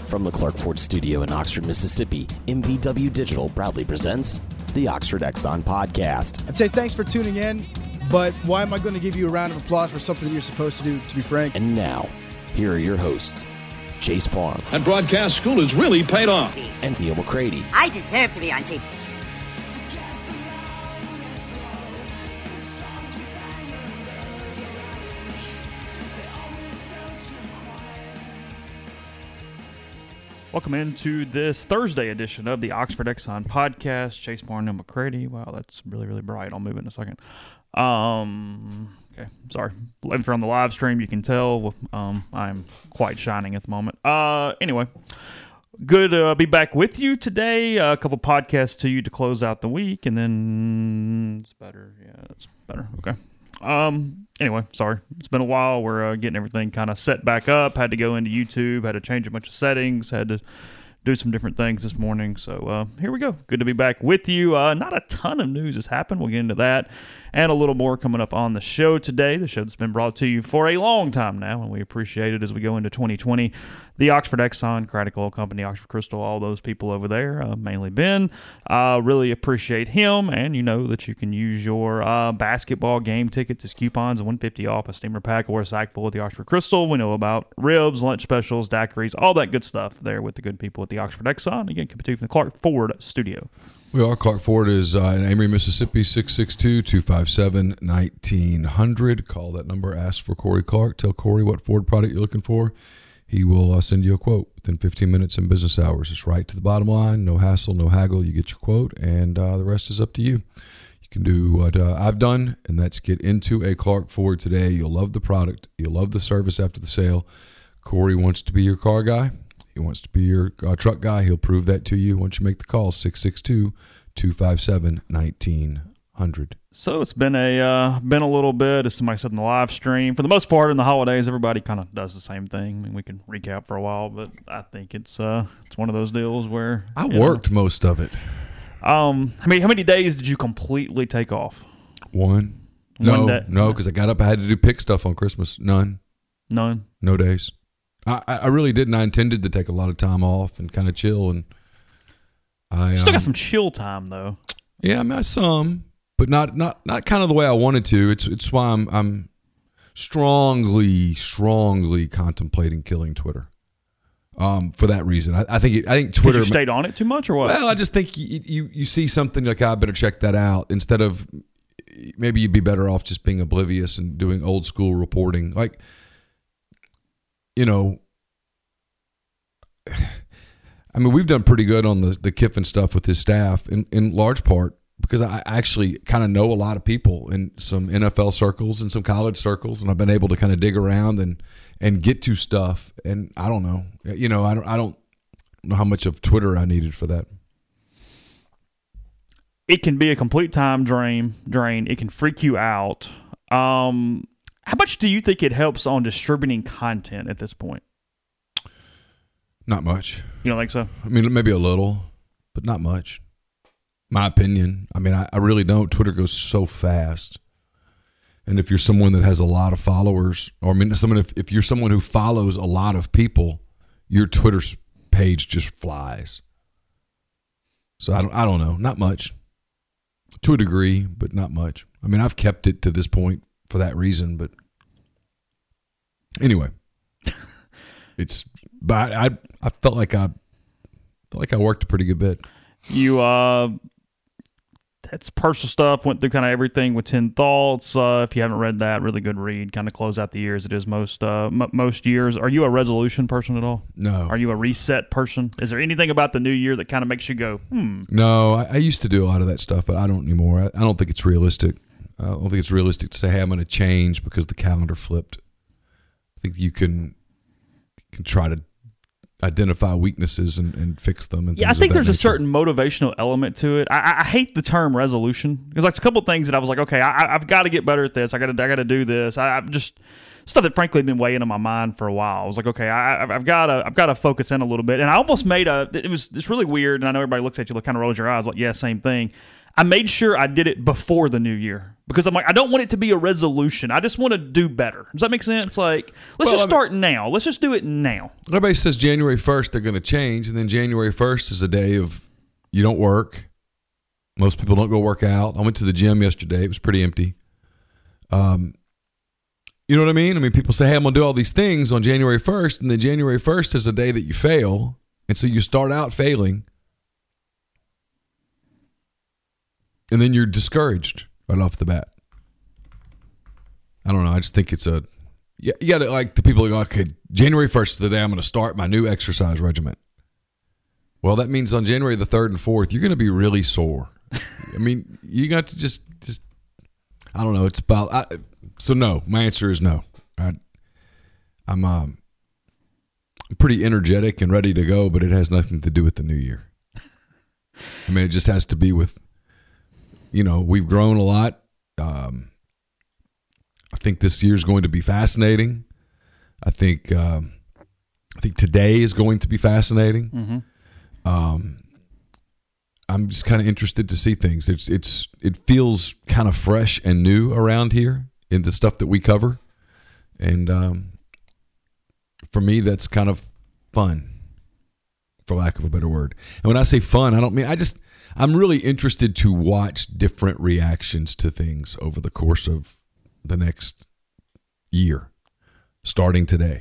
From the Clark Ford Studio in Oxford, Mississippi, MVW Digital proudly presents the Oxford Exxon Podcast. I'd say thanks for tuning in, but why am I going to give you a round of applause for something that you're supposed to do, to be frank? And now, here are your hosts, Chase Parham. And broadcast school has really paid off. And Neil McCready. I deserve to be on TV. Welcome into this Thursday edition of the Oxford Exxon Podcast. Chase Parham, Neil McCready. Wow, that's really, really bright. I'll move it in a second. Okay, sorry. If you're on the live stream, you can tell I'm quite shining at the moment. Anyway, good to be back with you today. A couple podcasts to you to close out the week, and then it's better. Yeah, it's better. Okay. Anyway, sorry. It's been a while. We're getting everything kind of set back up. Had to go into YouTube. Had to change a bunch of settings. Had to do some different things this morning. So here we go. Good to be back with you. Not a ton of news has happened. We'll get into that and a little more coming up on the show today. The show that's been brought to you for a long time now, and we appreciate it as we go into 2020. The Oxford Exxon, Craddock Oil Company, Oxford Crystal, all those people over there, mainly Ben. Really appreciate him, and you know that you can use your basketball game tickets as coupons, $150 off a steamer pack or a sack full at the Oxford Crystal. We know about ribs, lunch specials, daiquiris, all that good stuff there with the good people at the Oxford Exxon. Again, coming to you from the Clark Ford Studio. We are. Clark Ford is in Amory, Mississippi, 662-257-1900. Call that number. Ask for Corey Clark. Tell Corey what Ford product you're looking for. He will send you a quote within 15 minutes in business hours. It's right to the bottom line. No hassle, no haggle. You get your quote, and the rest is up to you. You can do what I've done, and that's get into a Clark Ford today. You'll love the product. You'll love the service after the sale. Corey wants to be your car guy. He wants to be your truck guy. He'll prove that to you once you make the call, 662-257-1900. So it's been a little bit, as somebody said in the live stream. For the most part, in the holidays, everybody kind of does the same thing. I mean, we can recap for a while, but I think it's one of those deals where I worked most of it. How many days did you completely take off? One. No, because I got up. I had to do pick stuff on Christmas. None. No days. I really didn't. I intended to take a lot of time off and kind of chill, and I still got some chill time though. Yeah, I mean, some, but not kind of the way I wanted to. It's why I'm strongly contemplating killing Twitter. For that reason, I think Twitter. You stayed on it too much, or what? Well, I just think you see something like, I better check that out, instead of maybe you'd be better off just being oblivious and doing old school reporting, like. You know, I mean, we've done pretty good on the Kiffin stuff with his staff in large part because I actually kind of know a lot of people in some NFL circles and some college circles, and I've been able to kind of dig around and get to stuff. And I don't know, you know, I don't know how much of Twitter I needed for that. It can be a complete time drain. It can freak you out. How much do you think it helps on distributing content at this point? Not much. You don't think so? I mean, maybe a little, but not much. My opinion. I mean, I really don't. Twitter goes so fast. And if you're someone that has a lot of followers, or I mean, if you're someone who follows a lot of people, your Twitter page just flies. So I don't know. Not much. To a degree, but not much. I mean, I've kept it to this point for that reason, but anyway, but I felt like I worked a pretty good bit. You that's personal stuff. Went through kind of everything with 10 Thoughts. If you haven't read that, really good read. Kind of close out the year as it is most years. Are you a resolution person at all? No. Are you a reset person? Is there anything about the new year that kind of makes you go, No, I used to do a lot of that stuff, but I don't anymore. I don't think it's realistic. I don't think it's realistic to say, hey, I'm going to change because the calendar flipped. I think you can try to identify weaknesses and fix them. And I think there's a certain motivational element to it. I hate the term resolution. There's like a couple of things that I was like, okay, I've got to get better at this. I got to do this. I've just stuff that frankly had been weighing on my mind for a while. I was like, okay, I've got to focus in a little bit. And I almost made it's really weird. And I know everybody looks at you, kind of rolls your eyes like, yeah, same thing. I made sure I did it before the new year because I'm like, I don't want it to be a resolution. I just want to do better. Does that make sense? Like, let's start now. Let's just do it now. Everybody says January 1st they're going to change, and then January 1st is a day of you don't work. Most people don't go work out. I went to the gym yesterday. It was pretty empty. You know what I mean? I mean, people say, hey, I'm going to do all these things on January 1st, and then January 1st is a day that you fail, and so you start out failing, and then you're discouraged right off the bat. I don't know. I just think it's you got to, like, the people who go, okay, January 1st is the day I'm going to start my new exercise regimen. Well, that means on January the 3rd and 4th, you're going to be really sore. I mean, you got to just I don't know. It's about so no. My answer is no. I'm pretty energetic and ready to go, but it has nothing to do with the new year. I mean, it just has to be with, we've grown a lot. I think this year is going to be fascinating. I think today is going to be fascinating. Mm-hmm. I'm just kind of interested to see things. It feels kind of fresh and new around here in the stuff that we cover, and for me, that's kind of fun, for lack of a better word. And when I say fun, I don't mean I'm really interested to watch different reactions to things over the course of the next year, starting today.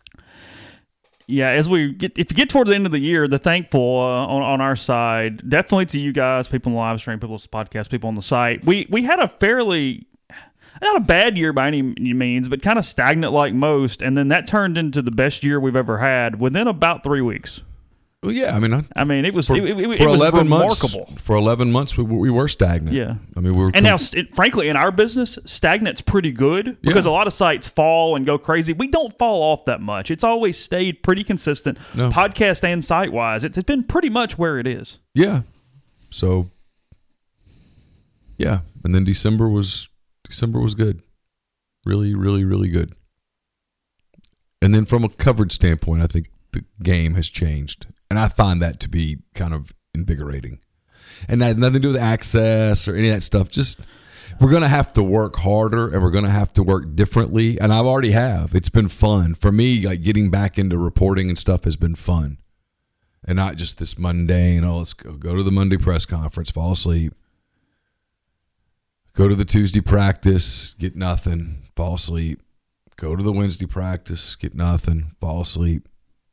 Yeah, if you get toward the end of the year, the thankful on our side, definitely to you guys, people on the live stream, people on the podcast, people on the site. We had a fairly, not a bad year by any means, but kind of stagnant like most, and then that turned into the best year we've ever had within about 3 weeks. Well, yeah, I mean, it was for it 11 was remarkable. Months, for 11 months, we were stagnant. Yeah, I mean, now, frankly, in our business, stagnant's pretty good because a lot of sites fall and go crazy. We don't fall off that much. It's always stayed pretty consistent, podcast and site wise. It's been pretty much where it is. Yeah. So, yeah, and then December was good, really, really, really good. And then from a coverage standpoint, I think the game has changed. And I find that to be kind of invigorating. And that has nothing to do with access or any of that stuff. Just we're going to have to work harder and we're going to have to work differently. And I've already have. It's been fun. For me, like getting back into reporting and stuff has been fun. And not just this mundane, let's go to the Monday press conference, fall asleep. Go to the Tuesday practice, get nothing, fall asleep. Go to the Wednesday practice, get nothing, fall asleep.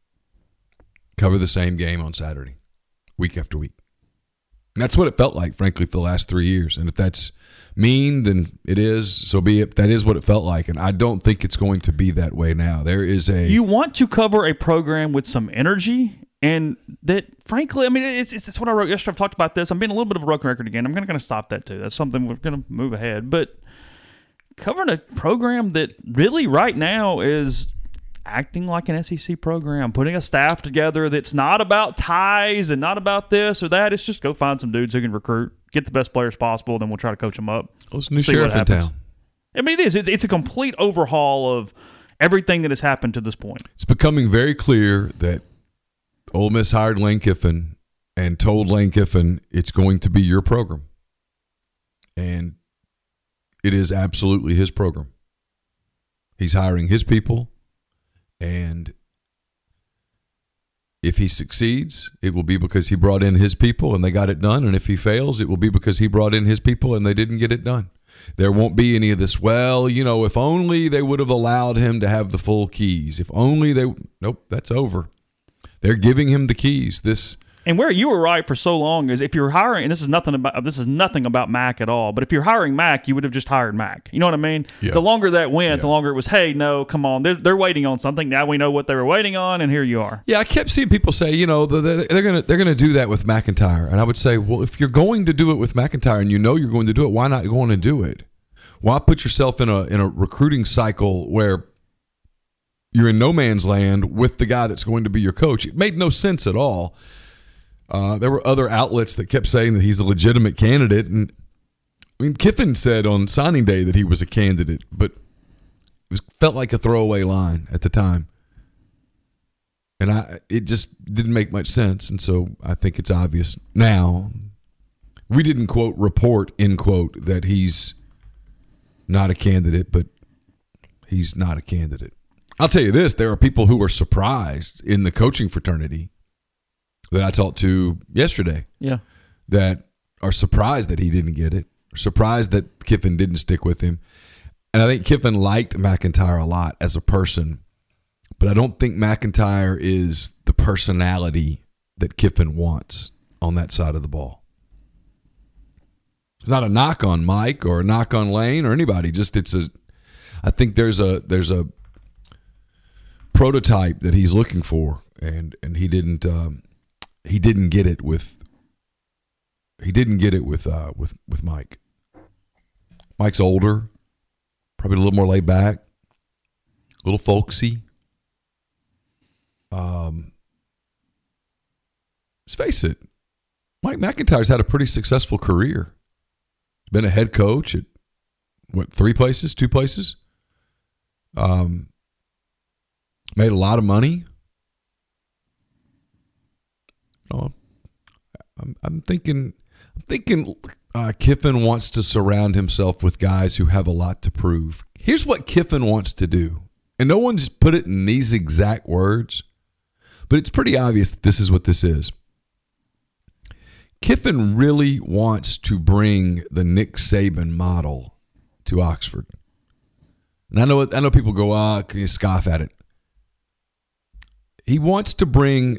Cover the same game on Saturday, week after week. And that's what it felt like, frankly, for the last 3 years. And if that's mean, then it is. So be it. That is what it felt like. And I don't think it's going to be that way now. You want to cover a program with some energy, and that, frankly, I mean, it's what I wrote yesterday. I've talked about this. I'm being a little bit of a broken record again. I'm going to stop that too. That's something we're going to move ahead. But covering a program that really right now is acting like an SEC program, putting a staff together that's not about ties and not about this or that. It's just go find some dudes who can recruit, get the best players possible, then we'll try to coach them up. Well, it's a new sheriff in town. I mean, it is. It's a complete overhaul of everything that has happened to this point. It's becoming very clear that Ole Miss hired Lane Kiffin and told Lane Kiffin it's going to be your program. And it is absolutely his program. He's hiring his people. And if he succeeds, it will be because he brought in his people and they got it done. And if he fails, it will be because he brought in his people and they didn't get it done. There won't be any of this, if only they would have allowed him to have the full keys. If only nope, that's over. They're giving him the keys. And where you were right for so long is if you're hiring, and this is nothing about Mac at all, but if you're hiring Mac, you would have just hired Mac. You know what I mean? Yeah. The longer that went, the longer it was, hey, no, come on, they're waiting on something. Now we know what they were waiting on, and here you are. Yeah, I kept seeing people say, they're gonna do that with McIntyre, and I would say, well, if you're going to do it with McIntyre and you know you're going to do it, why not go on and do it? Why put yourself in a recruiting cycle where you're in no man's land with the guy that's going to be your coach? It made no sense at all. There were other outlets that kept saying that he's a legitimate candidate. And I mean, Kiffin said on signing day that he was a candidate, but it felt like a throwaway line at the time. And it just didn't make much sense. And so I think it's obvious now We didn't, quote, report, end quote, that he's not a candidate, but he's not a candidate. I'll tell you this, there are people who are surprised in the coaching fraternity that I talked to yesterday. Yeah. That are surprised that he didn't get it, surprised that Kiffin didn't stick with him. And I think Kiffin liked McIntyre a lot as a person, but I don't think McIntyre is the personality that Kiffin wants on that side of the ball. It's not a knock on Mike or a knock on Lane or anybody. Just I think there's a prototype that he's looking for, and he didn't get it with Mike. Mike's older, probably a little more laid back, a little folksy. Let's face it, Mike McIntyre's had a pretty successful career. Been a head coach at, 2 places? Made a lot of money. I'm thinking Kiffin wants to surround himself with guys who have a lot to prove. Here's what Kiffin wants to do. And no one's put it in these exact words, but it's pretty obvious that this is what this is. Kiffin really wants to bring the Nick Saban model to Oxford. And I know people go, can you scoff at it? He wants to bring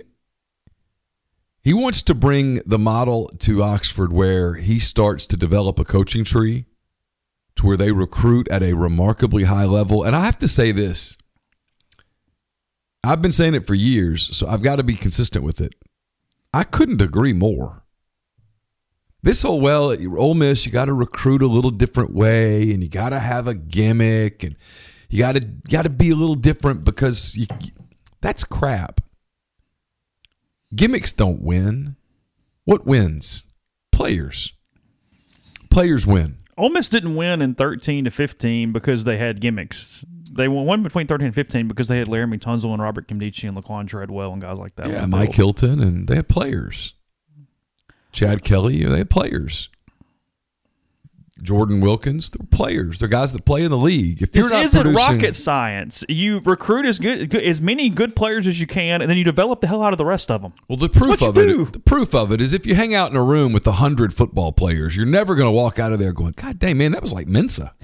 the model to Oxford where he starts to develop a coaching tree to where they recruit at a remarkably high level. And I have to say this. I've been saying it for years, so I've got to be consistent with it. I couldn't agree more. This whole, at Ole Miss, you got to recruit a little different way, and you got to have a gimmick, and you got to be a little different because that's crap. Gimmicks don't win. What wins? Players. Players win. Ole Miss didn't win in 13 to 15 because they had gimmicks. They won between 13 and 15 because they had Laramie Tunzel and Robert Kimdichie and Laquan Treadwell and guys like that. Yeah, Mike Hilton, and they had players. Chad Kelly, they had players. Jordan Wilkins, they're players. They're guys that play in the league. If you're this isn't rocket science. You recruit as many good players as you can, and then you develop the hell out of the rest of them. Well, the proof of it is if you hang out in a room with 100 football players, you're never going to walk out of there going, God dang, man, that was like Mensa.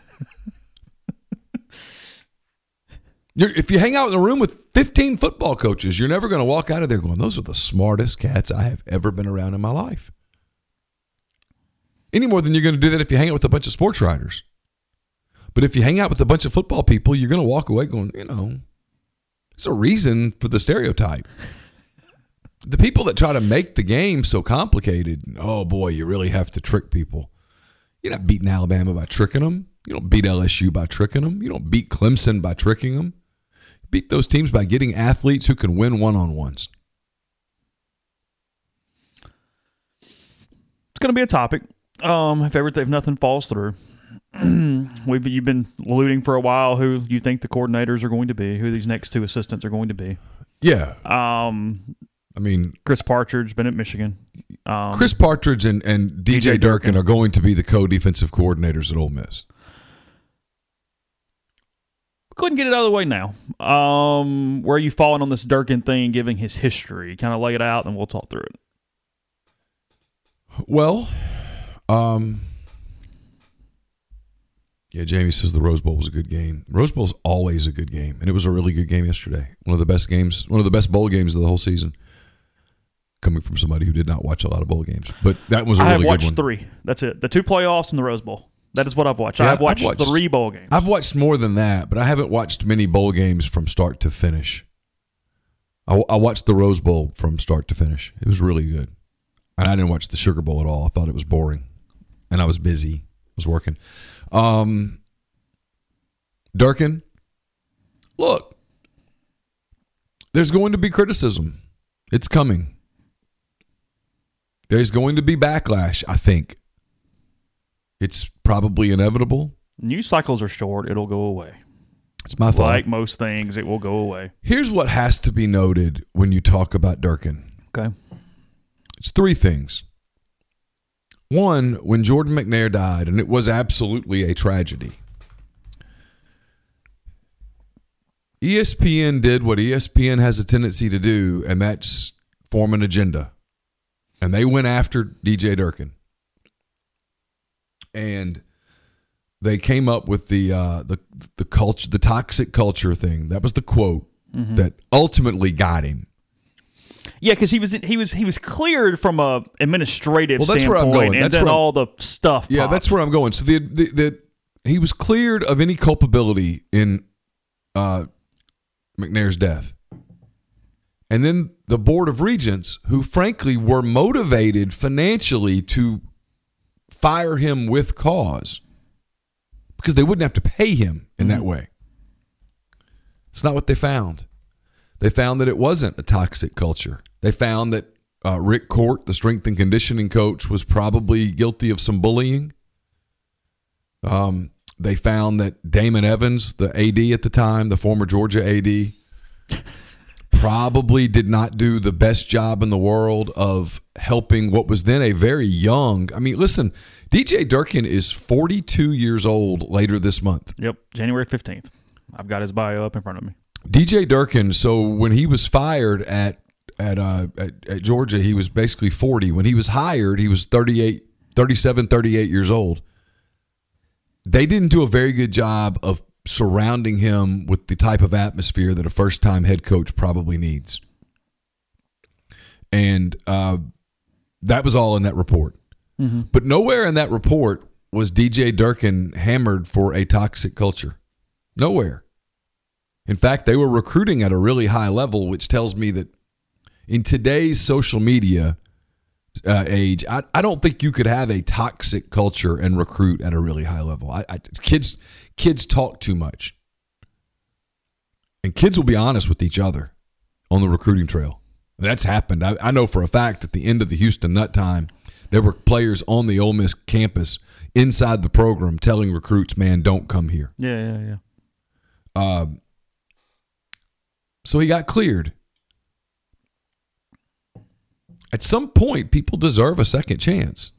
If you hang out in a room with 15 football coaches, you're never going to walk out of there going, those are the smartest cats I have ever been around in my life. Any more than you're going to do that if you hang out with a bunch of sports writers. But if you hang out with a bunch of football people, you're going to walk away going, there's a reason for the stereotype. The people that try to make the game so complicated, oh boy, you really have to trick people. You're not beating Alabama by tricking them. You don't beat LSU by tricking them. You don't beat Clemson by tricking them. You beat those teams by getting athletes who can win one-on-ones. It's going to be a topic. If nothing falls through. You've been alluding for a while who you think the coordinators are going to be, who these next 2 assistants are going to be. Yeah. Chris Partridge, been at Michigan. Chris Partridge and DJ Durkin are going to be the co-defensive coordinators at Ole Miss. Go ahead and get it out of the way now. Where are you falling on this Durkin thing, giving his history? Kind of lay it out, and we'll talk through it. Well, Jamie says the Rose Bowl was a good game. Rose Bowl is always a good game, and it was a really good game yesterday. One of the best bowl games of the whole season. Coming from somebody who did not watch a lot of bowl games, but that was a really good one. I have watched 3. That's it. The 2 playoffs and the Rose Bowl. That is what I've watched. Yeah, I've watched 3 bowl games. I've watched more than that, but I haven't watched many bowl games from start to finish. I watched the Rose Bowl from start to finish. It was really good. And I didn't watch the Sugar Bowl at all. I thought it was boring. And I was busy. I was working. Durkin, look, there's going to be criticism. It's coming. There's going to be backlash, I think. It's probably inevitable. News cycles are short. It'll go away. It's my thought. Like most things, it will go away. Here's what has to be noted when you talk about Durkin. Okay. It's 3 things. One, when Jordan McNair died, and it was absolutely a tragedy, ESPN did what ESPN has a tendency to do, and that's form an agenda. And they went after DJ Durkin. And they came up with the culture, the toxic culture thing. That was the quote that ultimately got him. Yeah, because he was cleared from a administrative that's standpoint, where I'm going. and That's then where all the stuff. Yeah, popped. that's where I'm going. So he was cleared of any culpability in McNair's death. And then the Board of Regents, who frankly were motivated financially to fire him with cause because they wouldn't have to pay him in that way. It's not what they found. They found that it wasn't a toxic culture. They found that Rick Court, the strength and conditioning coach, was probably guilty of some bullying. They found that Damon Evans, the AD at the time, the former Georgia AD, probably did not do the best job in the world of helping what was then a very young. I mean, listen, DJ Durkin is 42 years old later this month. Yep, January 15th. I've got his bio up in front of me. DJ Durkin, so when he was fired at Georgia, he was basically 40. When he was hired, he was 37, 38 years old. They didn't do a very good job of surrounding him with the type of atmosphere that a first-time head coach probably needs. And that was all in that report. Mm-hmm. But nowhere in that report was DJ Durkin hammered for a toxic culture. Nowhere. In fact, they were recruiting at a really high level, which tells me that in today's social media age, I don't think you could have a toxic culture and recruit at a really high level. Kids talk too much. And kids will be honest with each other on the recruiting trail. That's happened. I know for a fact at the end of the Houston Nut time, there were players on the Ole Miss campus inside the program telling recruits, man, don't come here. Yeah. So he got cleared. At some point, people deserve a second chance.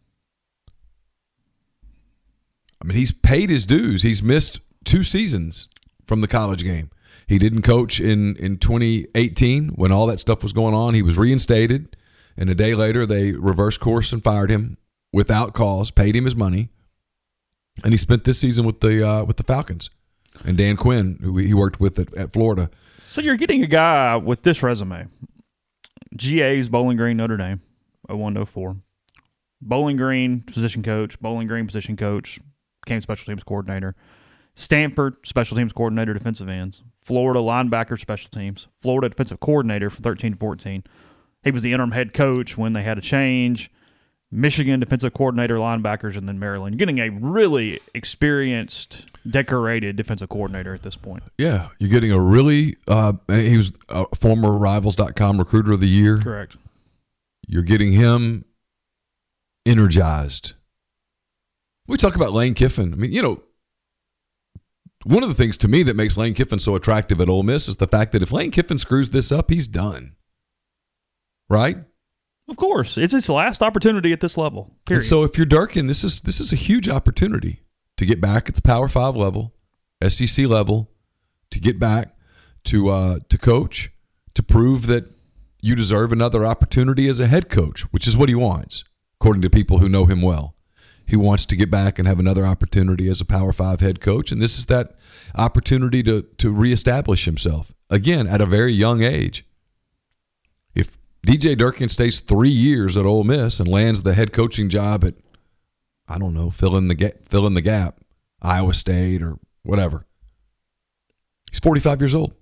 I mean, he's paid his dues. He's missed 2 seasons from the college game. He didn't coach in 2018 when all that stuff was going on. He was reinstated, and a day later they reversed course and fired him without cause, paid him his money, and he spent this season with the Falcons and Dan Quinn, who he worked with at Florida. So you're getting a guy with this resume. GA's Bowling Green, Notre Dame, 01-04. Bowling Green, position coach. Bowling Green, position coach. Became special teams coordinator. Stanford, special teams coordinator, defensive ends. Florida, linebacker, special teams. Florida, defensive coordinator from 13 to 14. He was the interim head coach when they had a change. Michigan, defensive coordinator, linebackers, and then Maryland. You're getting a really experienced, decorated defensive coordinator at this point. Yeah, you're getting a really he was a former Rivals.com recruiter of the year. Correct. You're getting him energized. We talk about Lane Kiffin. I mean, you know, one of the things to me that makes Lane Kiffin so attractive at Ole Miss is the fact that if Lane Kiffin screws this up, he's done. Right? Of course. It's his last opportunity at this level. Period. And so if you're Durkin, this is a huge opportunity to get back at the Power 5 level, SEC level, to get back to coach, to prove that you deserve another opportunity as a head coach, which is what he wants, according to people who know him well. He wants to get back and have another opportunity as a Power 5 head coach, and this is that opportunity to reestablish himself, again, at a very young age. If DJ Durkin stays 3 years at Ole Miss and lands the head coaching job at, I don't know, fill in the gap, Iowa State or whatever. He's 45 years old.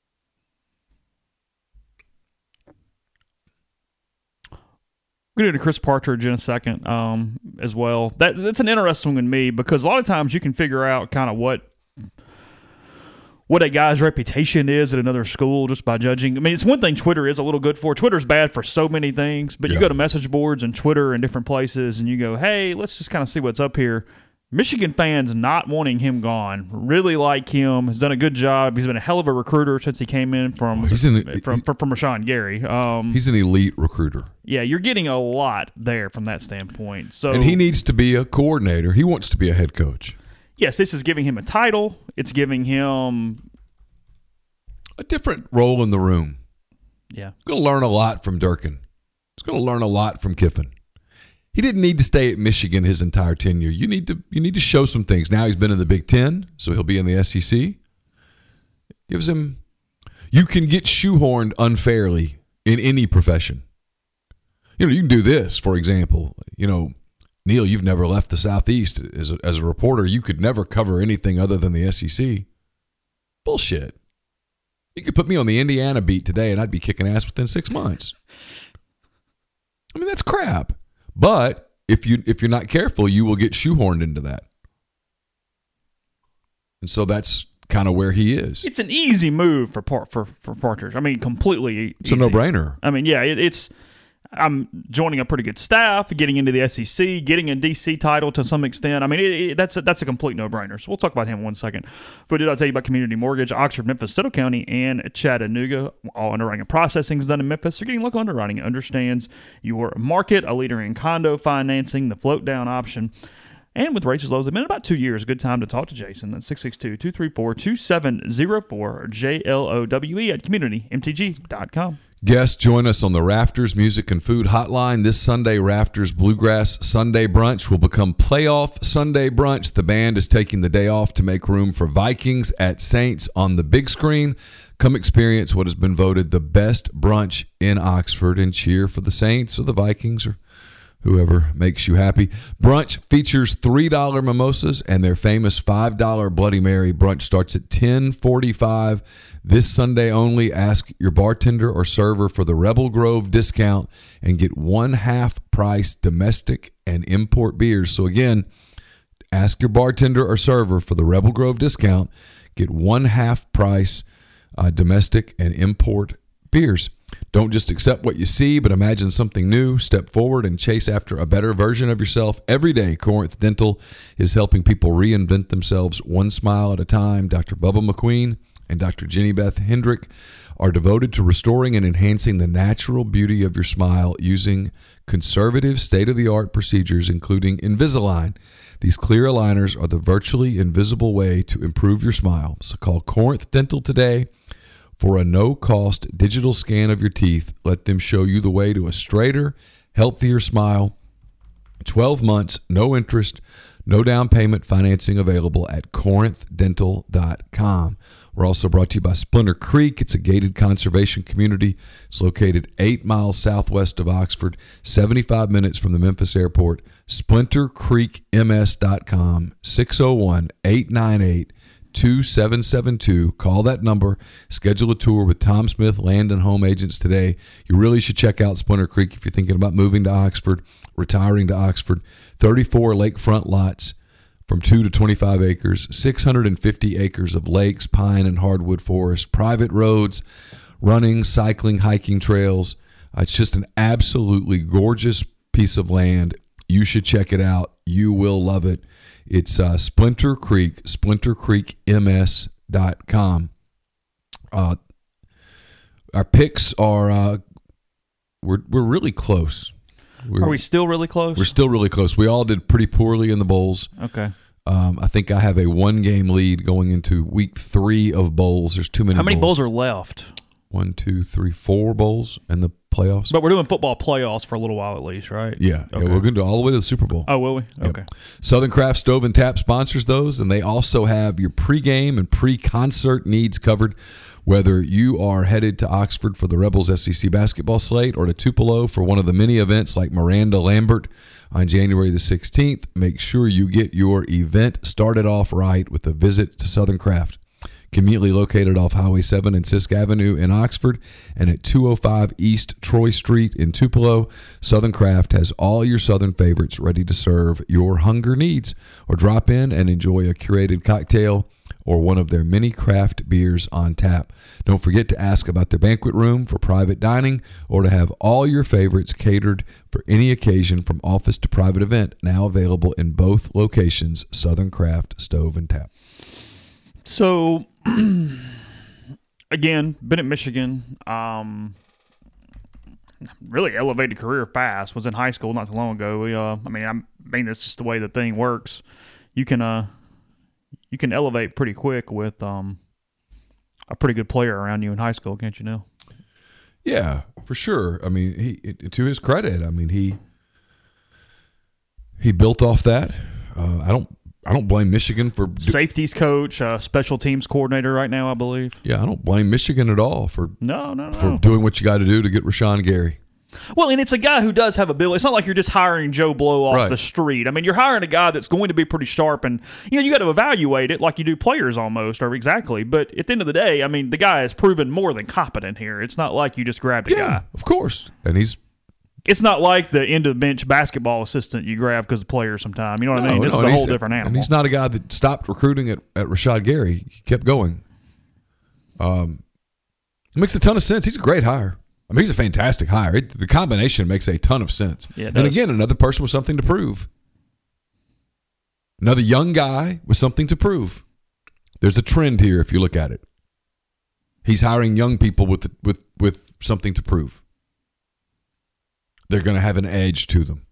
We're going to do Chris Partridge in a second as well. That's an interesting one to me because a lot of times you can figure out kind of what a guy's reputation is at another school just by judging. I mean, it's one thing Twitter is a little good for. Twitter's bad for so many things, but you go to message boards and Twitter and different places and you go, hey, let's just kind of see what's up here. Michigan fans not wanting him gone, really like him, has done a good job. He's been a hell of a recruiter since he came in from Rashawn Gary. He's an elite recruiter. Yeah, you're getting a lot there from that standpoint. So, and he needs to be a coordinator. He wants to be a head coach. Yes, this is giving him a title. It's giving him a different role in the room. Yeah. He's going to learn a lot from Durkin. He's going to learn a lot from Kiffin. He didn't need to stay at Michigan his entire tenure. You need to show some things. Now he's been in the Big Ten, so he'll be in the SEC. Gives him. You can get shoehorned unfairly in any profession. You can do this, for example. Neil, you've never left the Southeast as a reporter. You could never cover anything other than the SEC. Bullshit. You could put me on the Indiana beat today, and I'd be kicking ass within 6 months. I mean, that's crap. But if you're not careful, you will get shoehorned into that. And so that's kind of where he is. It's an easy move for Partridge. I mean, completely easy. It's a no-brainer. I mean, yeah, I'm joining a pretty good staff, getting into the SEC, getting a DC title to some extent. I mean, that's a complete no-brainer. So we'll talk about him in 1 second. But did I tell you about Community Mortgage, Oxford, Memphis, Stoughton County, and Chattanooga? All underwriting and processing is done in Memphis. They're getting local underwriting. Understands your market, a leader in condo financing, the float-down option. And with rates as low as they've been in about 2 years, good time to talk to Jason. That's 662-234-2704, JLOWE at communitymtg.com. Guests, join us on the Rafters Music and Food Hotline. This Sunday, Rafters Bluegrass Sunday Brunch will become Playoff Sunday Brunch. The band is taking the day off to make room for Vikings at Saints on the big screen. Come experience what has been voted the best brunch in Oxford and cheer for the Saints or the Vikings or whoever makes you happy. Brunch features $3 mimosas and their famous $5 Bloody Mary. Brunch starts at $10:45. This Sunday only. Ask your bartender or server for the Rebel Grove discount and get 1/2 price domestic and import beers. So again, ask your bartender or server for the Rebel Grove discount. Get 1/2 price domestic and import beers. Don't just accept what you see, but imagine something new. Step forward and chase after a better version of yourself. Every day, Corinth Dental is helping people reinvent themselves one smile at a time. Dr. Bubba McQueen and Dr. Jenny Beth Hendrick are devoted to restoring and enhancing the natural beauty of your smile using conservative, state-of-the-art procedures, including Invisalign. These clear aligners are the virtually invisible way to improve your smile. So call Corinth Dental today for a no-cost digital scan of your teeth. Let them show you the way to a straighter, healthier smile. 12 months, no interest, no down payment financing available at corinthdental.com. We're also brought to you by Splinter Creek. It's a gated conservation community. It's located 8 miles southwest of Oxford, 75 minutes from the Memphis airport. SplinterCreekMS.com, 601-898-2772. Call that number. Schedule a tour with Tom Smith Land and Home Agents today. You really should check out Splinter Creek if you're thinking about moving to Oxford, retiring to Oxford. 34 lakefront lots from 2 to 25 acres, 650 acres of lakes, pine, and hardwood forest, private roads, running, cycling, hiking trails. It's just an absolutely gorgeous piece of land. You should check it out. You will love it. It's Splinter Creek, SplinterCreekMS.com. Our picks are we're really close. Are we still really close? We're still really close. We all did pretty poorly in the bowls. Okay. I think I have a 1-game lead going into week 3 of bowls. There's too many. How many bowls are left? 1, 2, 3, 4 bowls in the playoffs. But we're doing football playoffs for a little while at least, right? Yeah. Okay. Yeah, we're going to do all the way to the Super Bowl. Oh, will we? Yep. Okay. Southern Craft Stove and Tap sponsors those, and they also have your pregame and pre-concert needs covered. Whether you are headed to Oxford for the Rebels SEC basketball slate or to Tupelo for one of the many events like Miranda Lambert on January the 16th, make sure you get your event started off right with a visit to Southern Craft. Conveniently located off Highway 7 and Sisk Avenue in Oxford and at 205 East Troy Street in Tupelo, Southern Craft has all your Southern favorites ready to serve your hunger needs. Or drop in and enjoy a curated cocktail or one of their many craft beers on tap. Don't forget to ask about their banquet room for private dining or to have all your favorites catered for any occasion from office to private event. Now available in both locations, Southern Craft Stove and Tap. So, again, been at Michigan. Really elevated career fast. Was in high school not too long ago. That's just the way the thing works. You can elevate pretty quick with a pretty good player around you in high school, can't you know? Yeah, for sure. I mean, to his credit, he built off that. I don't blame Michigan for safeties coach, special teams coordinator right now, I believe. Yeah, I don't blame Michigan at all for no. doing what you got to do to get Rashawn Gary. Well, and it's a guy who does have ability. It's not like you're just hiring Joe Blow off Right. the street. I mean, you're hiring a guy that's going to be pretty sharp, and you got to evaluate it like you do players almost, or exactly. But at the end of the day, I mean, the guy has proven more than competent here. It's not like you just grabbed a guy. Of course, and It's not like the end of the bench basketball assistant you grab because the player sometime. You know what I mean? This is a whole different animal. And he's not a guy that stopped recruiting at Rashad Gary. He kept going. It makes a ton of sense. He's a great hire. I mean, he's a fantastic hire. The combination makes a ton of sense. Yeah, it and does. again, another person with something to prove. Another young guy with something to prove. There's a trend here if you look at it. He's hiring young people with something to prove. They're going to have an edge to them.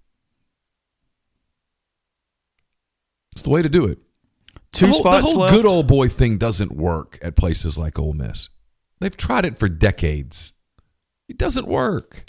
It's the way to do it. The whole left. good old boy thing doesn't work at places like Ole Miss. They've tried it for decades. It doesn't work.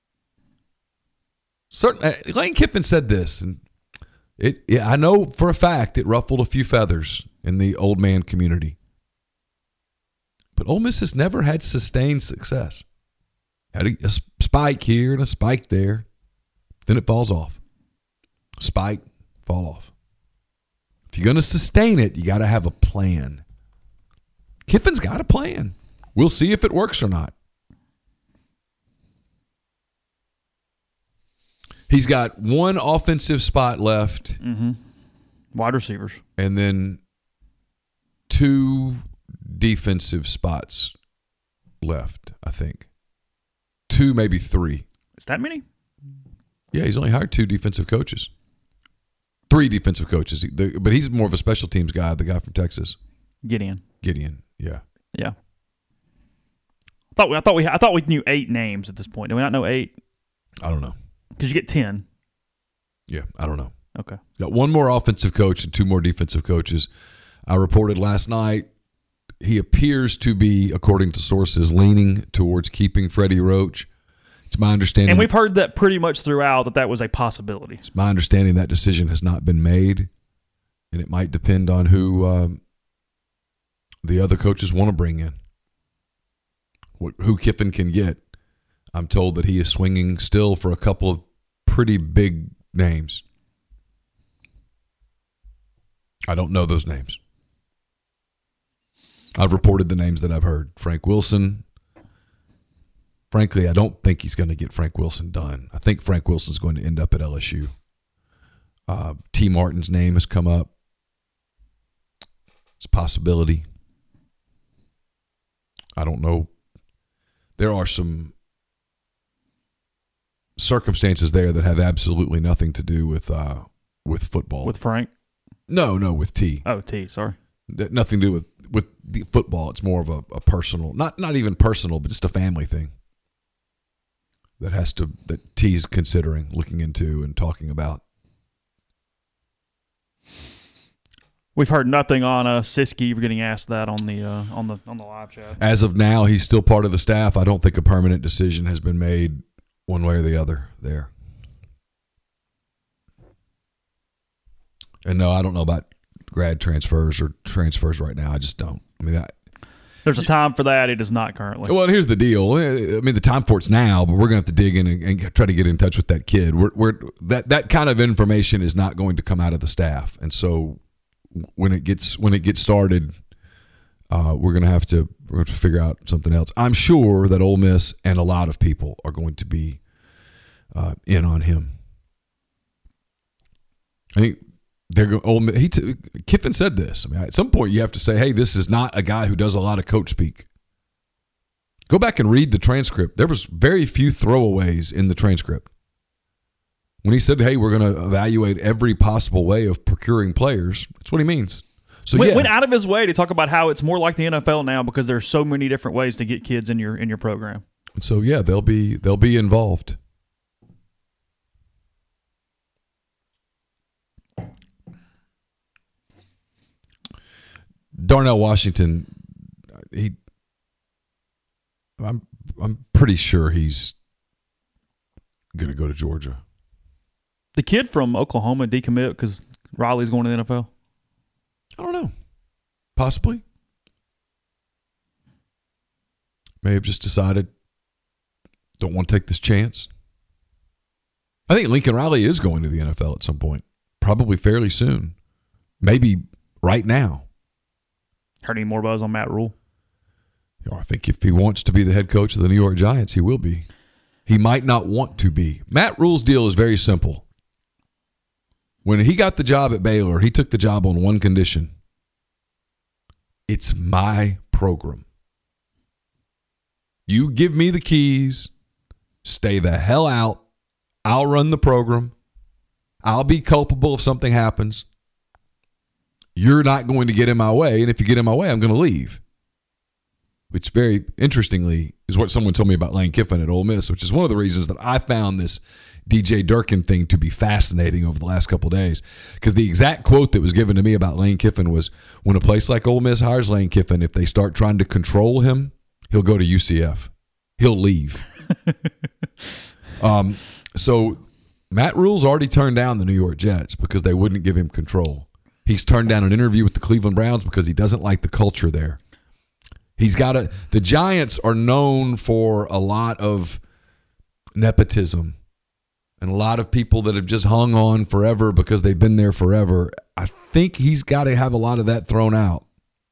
Lane Kiffin said this, and I know for a fact it ruffled a few feathers in the old man community. But Ole Miss has never had sustained success. Had a spike here and a spike there. Then it falls off. Spike, fall off. If you're going to sustain it, you got to have a plan. Kiffin's got a plan. We'll see if it works or not. He's got one offensive spot left. Mm-hmm. Wide receivers. And then 2 defensive spots left, I think. 2, maybe 3. Is that many? Yeah, he's only hired 2 defensive coaches. 3 defensive coaches. But he's more of a special teams guy, the guy from Texas. Gideon, yeah. Yeah. I thought we knew 8 names at this point. Do we not know 8? I don't know. Because you get 10. Yeah, I don't know. Okay. Got 1 more offensive coach and 2 more defensive coaches. I reported last night he appears to be, according to sources, leaning towards keeping Freddie Roach. It's my understanding. And we've heard that pretty much throughout that was a possibility. It's my understanding that decision has not been made, and it might depend on who the other coaches want to bring in, who Kiffin can get. I'm told that he is swinging still for a couple of pretty big names. I don't know those names. I've reported the names that I've heard. Frank Wilson. Frankly, I don't think he's going to get Frank Wilson done. I think Frank Wilson's going to end up at LSU. T. Martin's name has come up. It's a possibility. I don't know. There are some circumstances there that have absolutely nothing to do with football. With Frank? No, with T. Oh, T, sorry. Nothing to do with the football. It's more of a personal, not even personal, but just a family thing that T's considering looking into and talking about. We've heard nothing on Siski. We're getting asked that on the live chat. As of now, he's still part of the staff. I don't think a permanent decision has been made one way or the other there. And no, I don't know about grad transfers or transfers right now. I just don't. I mean, there's a time for that. It is not currently. Well, here's the deal. I mean, the time for it's now, but we're going to have to dig in and try to get in touch with that kid. That kind of information is not going to come out of the staff, and so when it gets started, we're going to have to figure out something else. I'm sure that Ole Miss and a lot of people are going to be in on him. I think Kiffin said this. I mean, at some point, you have to say, "Hey, this is not a guy who does a lot of coach speak." Go back and read the transcript. There was very few throwaways in the transcript. When he said, "Hey, we're going to evaluate every possible way of procuring players," that's what he means. So went out of his way to talk about how it's more like the NFL now because there's so many different ways to get kids in your program. So yeah, they'll be involved. Darnell Washington, I'm pretty sure he's going to go to Georgia. The kid from Oklahoma decommit because Riley's going to the NFL? I don't know. Possibly. May have just decided, don't want to take this chance. I think Lincoln Riley is going to the NFL at some point. Probably fairly soon. Maybe right now. Heard any more buzz on Matt Rule? I think if he wants to be the head coach of the New York Giants, he will be. He might not want to be. Matt Rule's deal is very simple. When he got the job at Baylor, he took the job on one condition. It's my program. You give me the keys, stay the hell out. I'll run the program. I'll be culpable if something happens. You're not going to get in my way, and if you get in my way, I'm going to leave. Which very interestingly is what someone told me about Lane Kiffin at Ole Miss, which is one of the reasons that I found this DJ Durkin thing to be fascinating over the last couple of days. Because the exact quote that was given to me about Lane Kiffin was, when a place like Ole Miss hires Lane Kiffin, if they start trying to control him, he'll go to UCF. He'll leave. So Matt Rule's already turned down the New York Jets because they wouldn't give him control. He's turned down an interview with the Cleveland Browns because he doesn't like the culture there. The Giants are known for a lot of nepotism and a lot of people that have just hung on forever because they've been there forever. I think he's got to have a lot of that thrown out.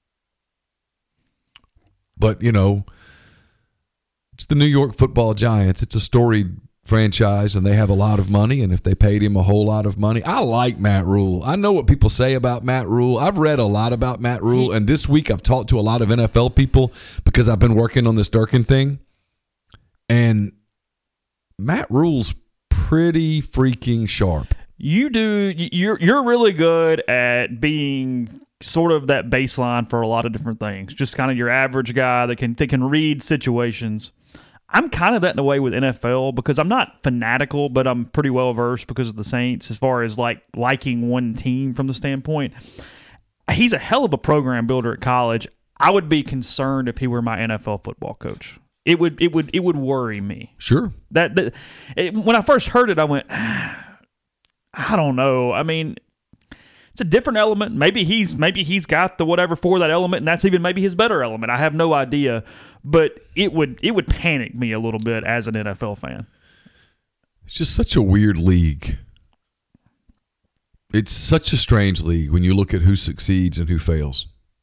But, it's the New York Football Giants. It's a storied franchise, and they have a lot of money, and if they paid him a whole lot of money. I like Matt Rule. I know what people say about Matt Rule. I've read a lot about Matt Rule, and this week I've talked to a lot of NFL people because I've been working on this Durkin thing, and Matt Rule's pretty freaking sharp. You're really good at being sort of that baseline for a lot of different things. Just kind of your average guy that can read situations. I'm kind of that in a way with NFL because I'm not fanatical, but I'm pretty well versed because of the Saints as far as liking one team from the standpoint. He's a hell of a program builder at college. I would be concerned if he were my NFL football coach. It would worry me. Sure. When I first heard it, I went, I don't know. I mean, it's a different element. Maybe he's got the whatever for that element, and that's even maybe his better element. I have no idea. But it would panic me a little bit as an NFL fan. It's just such a weird league. It's such a strange league when you look at who succeeds and who fails.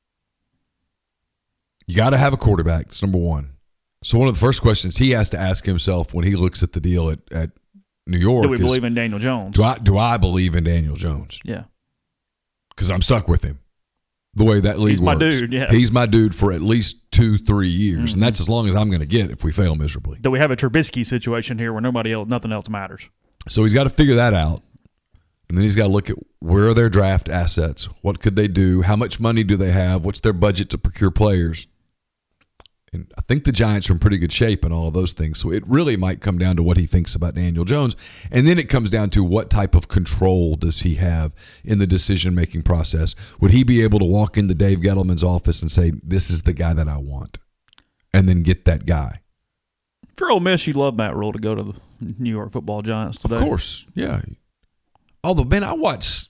You got to have a quarterback. That's number one. So one of the first questions he has to ask himself when he looks at the deal at New York is, do we believe in Daniel Jones? Do I believe in Daniel Jones? Yeah. Because I'm stuck with him. The way that league works. He's my dude, yeah. He's my dude for at least 2-3 years, and that's as long as I'm going to get if we fail miserably. Do we have a Trubisky situation here where nothing else matters? So he's got to figure that out, and then he's got to look at where are their draft assets, what could they do, how much money do they have, what's their budget to procure players. And I think the Giants are in pretty good shape in all of those things. So it really might come down to what he thinks about Daniel Jones. And then it comes down to what type of control does he have in the decision-making process. Would he be able to walk into Dave Gettleman's office and say, this is the guy that I want, and then get that guy? For Ole Miss, you'd love Matt Rule to go to the New York Football Giants today. Of course, yeah. Although, man, I watched...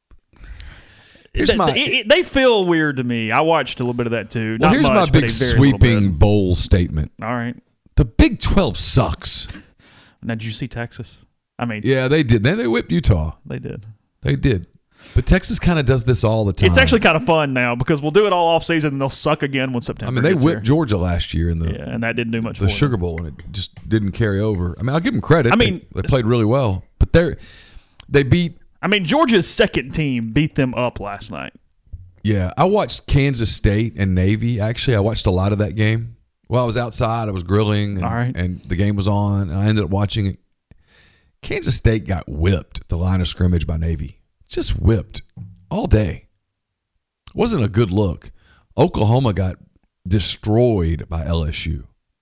They feel weird to me. I watched a little bit of that too. Well, Not here's much, my big sweeping bowl statement. All right. The Big 12 sucks. Now, did you see Texas? I mean, yeah, they did. They whipped Utah. They did. They did. But Texas kind of does this all the time. It's actually kind of fun now because we'll do it all off season and they'll suck again when September. I mean, they whipped here. Georgia last year in and that didn't do much. The Sugar Bowl, and it just didn't carry over. I mean, I'll give them credit. I mean, they played really well, but they beat. I mean, Georgia's second team beat them up last night. Yeah, I watched Kansas State and Navy. Actually, I watched a lot of that game. Well, I was outside. I was grilling, and, All right. and the game was on, and I ended up watching it. Kansas State got whipped at the line of scrimmage by Navy. Just whipped all day. Wasn't a good look. Oklahoma got destroyed by LSU.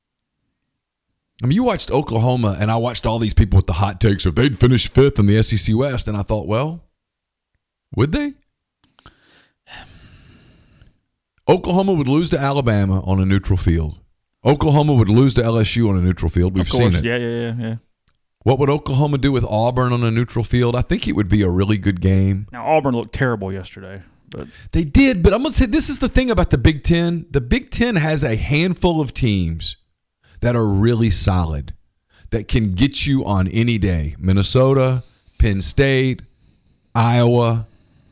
I mean, you watched Oklahoma, and I watched all these people with the hot takes of they'd finish fifth in the SEC West, and I thought, well, would they? Oklahoma would lose to Alabama on a neutral field. Oklahoma would lose to LSU on a neutral field. We've seen it. Yeah. What would Oklahoma do with Auburn on a neutral field? I think it would be a really good game. Now, Auburn looked terrible yesterday. But They did, but I'm going to say this is the thing about the Big Ten. The Big Ten has a handful of teams that are really solid, that can get you on any day. Minnesota, Penn State, Iowa,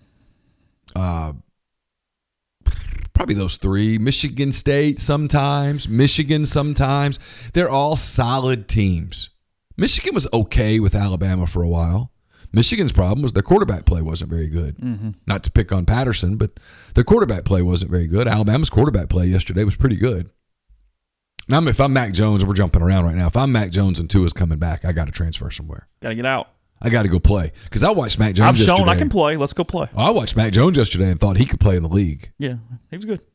probably those three. Michigan State sometimes. Michigan sometimes. They're all solid teams. Michigan was okay with Alabama for a while. Michigan's problem was their quarterback play wasn't very good. Mm-hmm. Not to pick on Patterson, but their quarterback play wasn't very good. Alabama's quarterback play yesterday was pretty good. Now, if I'm Mac Jones, and we're jumping around right now, if I'm Mac Jones and Tua's coming back, I got to transfer somewhere. got to get out. I got to go play. Because I watched Mac Jones yesterday. I've shown I can play. Let's go play. I watched Mac Jones yesterday and thought he could play in the league. Yeah, he was good.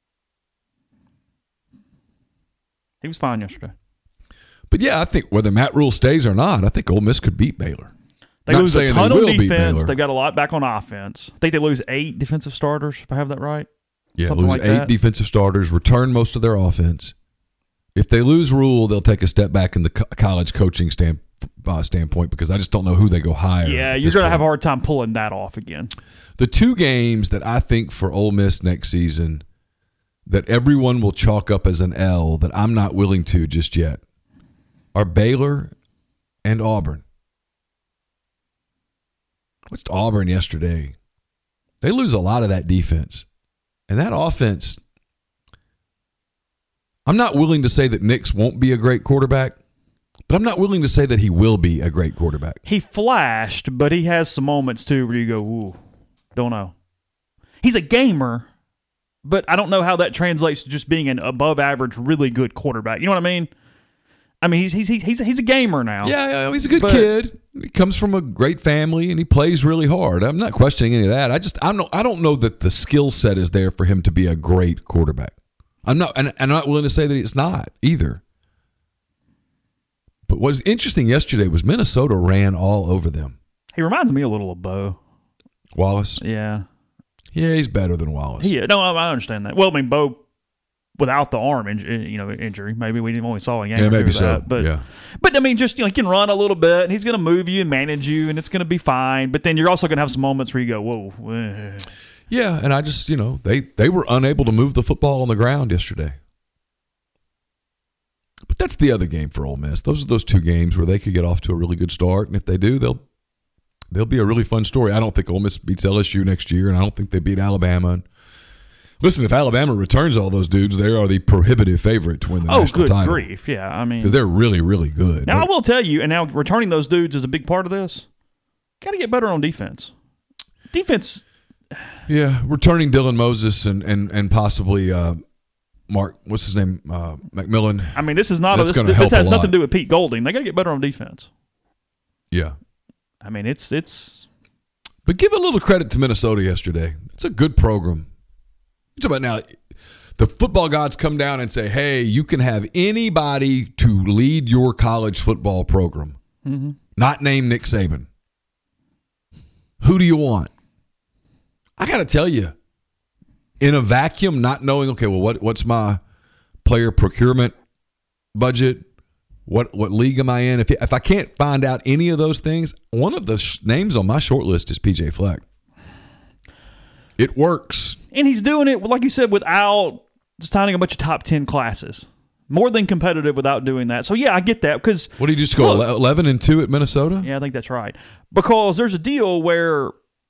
He was fine yesterday. But, yeah, I think whether Matt Rule stays or not, I think Ole Miss could beat Baylor. They Not lose a saying ton they on will beat defense. Baylor. They've got a lot back on offense. I think they lose 8 defensive starters, if I have that right. Yeah, Something lose like 8 that. defensive starters, return most of their offense. If they lose Rule, they'll take a step back in the college coaching standpoint because I just don't know who they go hire. Yeah, you're going to have a hard time pulling that off again. The 2 games that I think for Ole Miss next season that everyone will chalk up as an L that I'm not willing to just yet are Baylor and Auburn. Watched Auburn yesterday. They lose a lot of that defense. And that offense, I'm not willing to say that Nix won't be a great quarterback, but I'm not willing to say that he will be a great quarterback. He flashed, but he has some moments too where you go, ooh, don't know. He's a gamer, but I don't know how that translates to just being an above average, really good quarterback. You know what I mean? I mean, he's a gamer now. Yeah, he's a good kid. He comes from a great family and he plays really hard. I'm not questioning any of that. I don't know that the skill set is there for him to be a great quarterback. I'm not willing to say that it's not either. But what was interesting yesterday was Minnesota ran all over them. He reminds me a little of Bo Wallace. Yeah, he's better than Wallace. Yeah, no, I understand that. Well, I mean, Bo without the arm injury, maybe we only saw a game. Yeah, maybe so. That. But yeah. But I mean, just he can run a little bit, and he's going to move you and manage you, and it's going to be fine. But then you're also going to have some moments where you go, whoa. Yeah, and I just they were unable to move the football on the ground yesterday. But that's the other game for Ole Miss. Those are those 2 games where they could get off to a really good start, and if they do, they'll be a really fun story. I don't think Ole Miss beats LSU next year, and I don't think they beat Alabama. And listen, if Alabama returns all those dudes, they are the prohibitive favorite to win the national title. Oh, good grief! Yeah, I mean, because they're really, really good. Now I will tell you, and now returning those dudes is a big part of this. Got to get better on defense. Defense. Yeah, returning Dylan Moses and possibly Mark, what's his name, McMillan. I mean, this is not. This has nothing to do with Pete Golding. They got to get better on defense. Yeah, I mean, it's. But give a little credit to Minnesota yesterday. It's a good program. You talk about now, the football gods come down and say, "Hey, you can have anybody to lead your college football program, not named Nick Saban. Who do you want?" I got to tell you, in a vacuum, not knowing, okay, well, what's my player procurement budget? What league am I in? If I can't find out any of those things, one of the names on my short list is PJ Fleck. It works. And he's doing it, like you said, without signing a bunch of top 10 classes. More than competitive without doing that. So, yeah, I get that. Because what did you just go, 11-2 at Minnesota? Yeah, I think that's right. Because there's a deal where,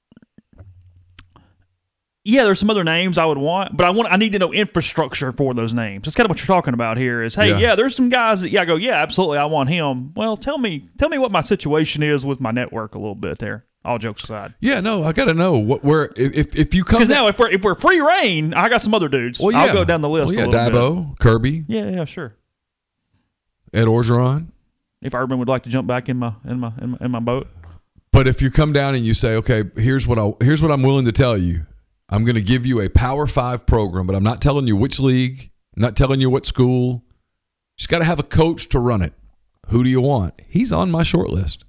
yeah, there's some other names I would want, but I need to know infrastructure for those names. That's kind of what you're talking about here is, hey, yeah there's some guys that, I go, yeah, absolutely, I want him. Well, tell me what my situation is with my network a little bit there. All jokes aside. Yeah, no, I got to know if you come because now if we're free reign, I got some other dudes. Well, yeah. I'll go down the list. Well, yeah, Dabo, Kirby. Yeah, sure. Ed Orgeron. If Urban would like to jump back in my boat. But if you come down and you say, okay, here's what I'm willing to tell you. I'm going to give you a Power 5 program, but I'm not telling you which league. I'm not telling you what school. You just got to have a coach to run it. Who do you want? He's on my short list.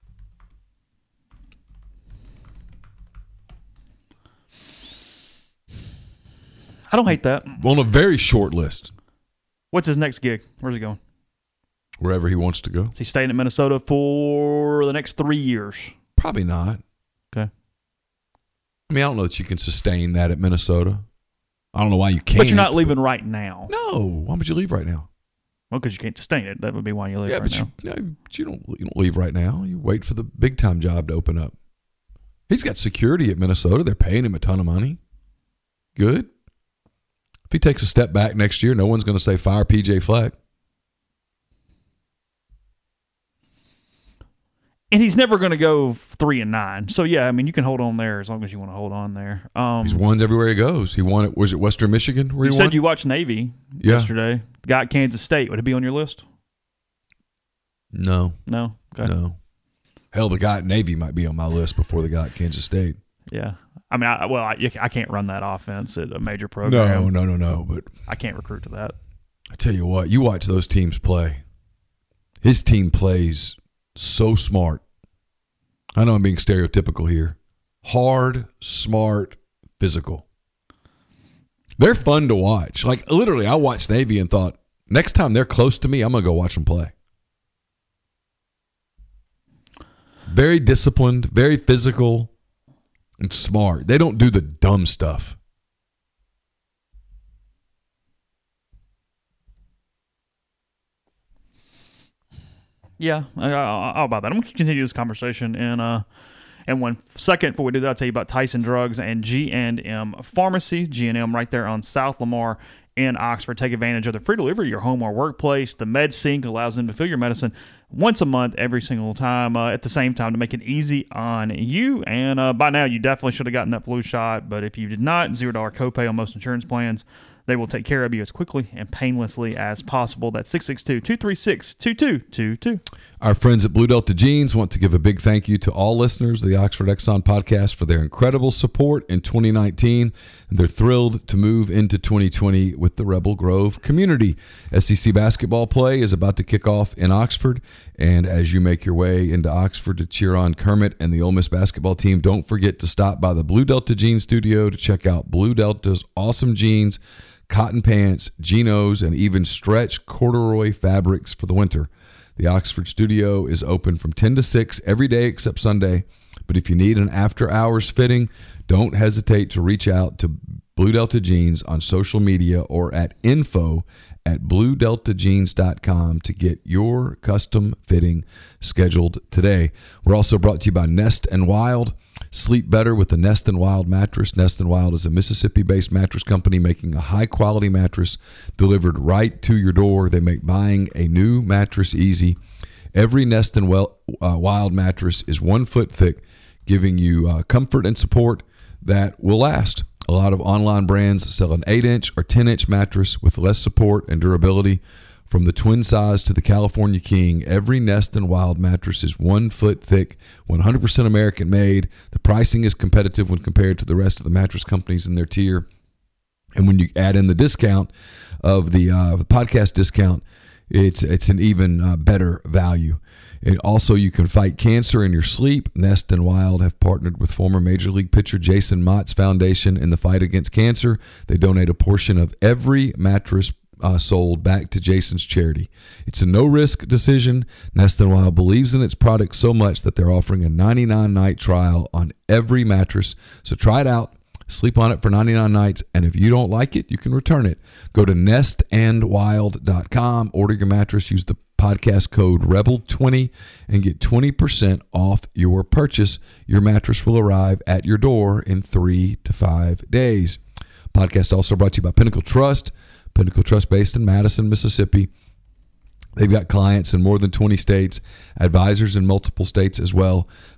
I don't hate that. On a very short list. What's his next gig? Where's he going? Wherever he wants to go. Is he staying in Minnesota for the next 3 years? Probably not. Okay. I mean, I don't know that you can sustain that at Minnesota. I don't know why you can't. But you're not leaving right now. No. Why would you leave right now? Well, because you can't sustain it. That would be why you leave right now. But you don't leave right now. You wait for the big time job to open up. He's got security at Minnesota. They're paying him a ton of money. Good. If he takes a step back next year, no one's going to say fire PJ Fleck. And he's never going to go 3-9. So yeah, I mean, you can hold on there as long as you want to hold on there. He's won everywhere he goes. He won it. Was it Western Michigan? Where you he said won? you watched Navy yesterday. Got Kansas State. Would it be on your list? No. No. Okay. No. Hell, the guy at Navy might be on my list before the guy at Kansas State. Yeah. I mean, I can't run that offense at a major program. No. But I can't recruit to that. I tell you what, you watch those teams play. His team plays so smart. I know I'm being stereotypical here. Hard, smart, physical. They're fun to watch. Like, literally, I watched Navy and thought, next time they're close to me, I'm going to go watch them play. Very disciplined, very physical, and smart. They don't do the dumb stuff. Yeah, I'll buy that. I'm going to continue this conversation in 1 second. Before we do that, I'll tell you about Tyson Drugs and G&M Pharmacy. G&M right there on South Lamar in Oxford. Take advantage of the free delivery to your home or workplace. The MedSync allows them to fill your medicine once a month, every single time, at the same time to make it easy on you. And by now, you definitely should have gotten that flu shot. But if you did not, $0 copay on most insurance plans. They will take care of you as quickly and painlessly as possible. That's 662-236-2222. Our friends at Blue Delta Jeans want to give a big thank you to all listeners of the Oxford Exxon podcast for their incredible support in 2019. And they're thrilled to move into 2020 with the Rebel Grove community. SEC basketball play is about to kick off in Oxford. And as you make your way into Oxford to cheer on Kermit and the Ole Miss basketball team, don't forget to stop by the Blue Delta Jeans studio to check out Blue Delta's awesome jeans, cotton pants, chinos, and even stretch corduroy fabrics for the winter. The Oxford studio is open from 10 to 6 every day except Sunday. But if you need an after-hours fitting, don't hesitate to reach out to Blue Delta Jeans on social media or at info@bluedeltajeans.com to get your custom fitting scheduled today. We're also brought to you by Nest and Wild. Sleep better with the Nest and Wild mattress. Nest and Wild is a Mississippi-based mattress company making a high-quality mattress delivered right to your door. They make buying a new mattress easy. Every Nest and Wild mattress is 1 foot thick, giving you comfort and support that will last. A lot of online brands sell an 8-inch or 10-inch mattress with less support and durability. From the twin size to the California King, every Nest and Wild mattress is 1 foot thick, 100% American made. The pricing is competitive when compared to the rest of the mattress companies in their tier. And when you add in the discount of the podcast discount, it's an even better value. And also, you can fight cancer in your sleep. Nest and Wild have partnered with former Major League pitcher Jason Mott's foundation in the fight against cancer. They donate a portion of every mattress sold back to Jason's charity. It's a no-risk decision. Nest and Wild believes in its product so much that they're offering a 99-night trial on every mattress. So try it out. Sleep on it for 99 nights, and if you don't like it, you can return it. Go to nestandwild.com, order your mattress, use the podcast code REBEL20, and get 20% off your purchase. Your mattress will arrive at your door in 3 to 5 days. Podcast also brought to you by Pinnacle Trust. Pinnacle Trust based in Madison, Mississippi. They've got clients in more than 20 states, advisors in multiple states as well.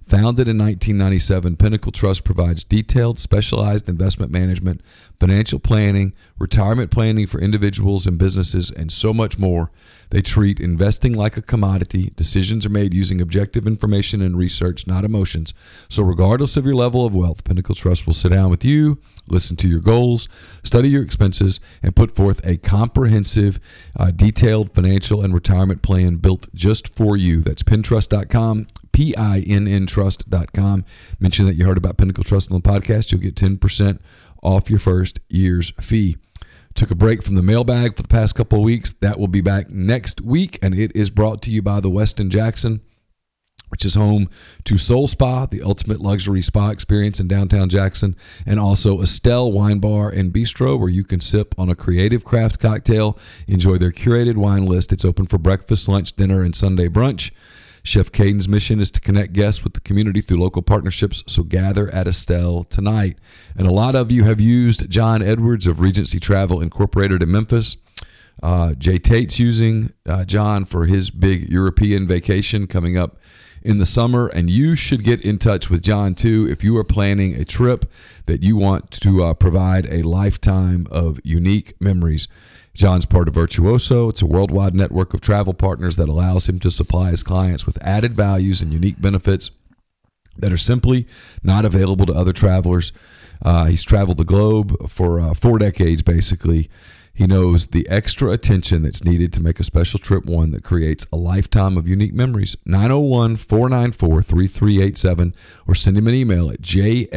Founded in 1997, Pinnacle Trust provides detailed, specialized investment management, financial planning, retirement planning for individuals and businesses, and so much more. They treat investing like a commodity. Decisions are made using objective information and research, not emotions. So regardless of your level of wealth, Pinnacle Trust will sit down with you, listen to your goals, study your expenses, and put forth a comprehensive, detailed financial and retirement plan built just for you. That's pintrust.com, PINNtrust.com. Mention that you heard about Pinnacle Trust on the podcast. You'll get 10% off your first year's fee. Took a break from the mailbag for the past couple of weeks. That will be back next week, and it is brought to you by the Westin Jackson, which is home to Soul Spa, the ultimate luxury spa experience in downtown Jackson, and also Estelle Wine Bar and Bistro, where you can sip on a creative craft cocktail, enjoy their curated wine list. It's open for breakfast, lunch, dinner, and Sunday brunch. Chef Caden's mission is to connect guests with the community through local partnerships, so gather at Estelle tonight. And a lot of you have used John Edwards of Regency Travel Incorporated in Memphis. Jay Tate's using John for his big European vacation coming up in the summer, and you should get in touch with John too if you are planning a trip that you want to provide a lifetime of unique memories. John's part of Virtuoso. It's a worldwide network of travel partners that allows him to supply his clients with added values and unique benefits that are simply not available to other travelers. He's traveled the globe for 4 decades, basically. He knows the extra attention that's needed to make a special trip one that creates a lifetime of unique memories. 901-494-3387, or send him an email at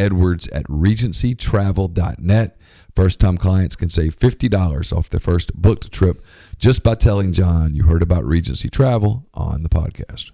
jedwards@regencytravel.net. First-time clients can save $50 off their first booked trip just by telling John you heard about Regency Travel on the podcast.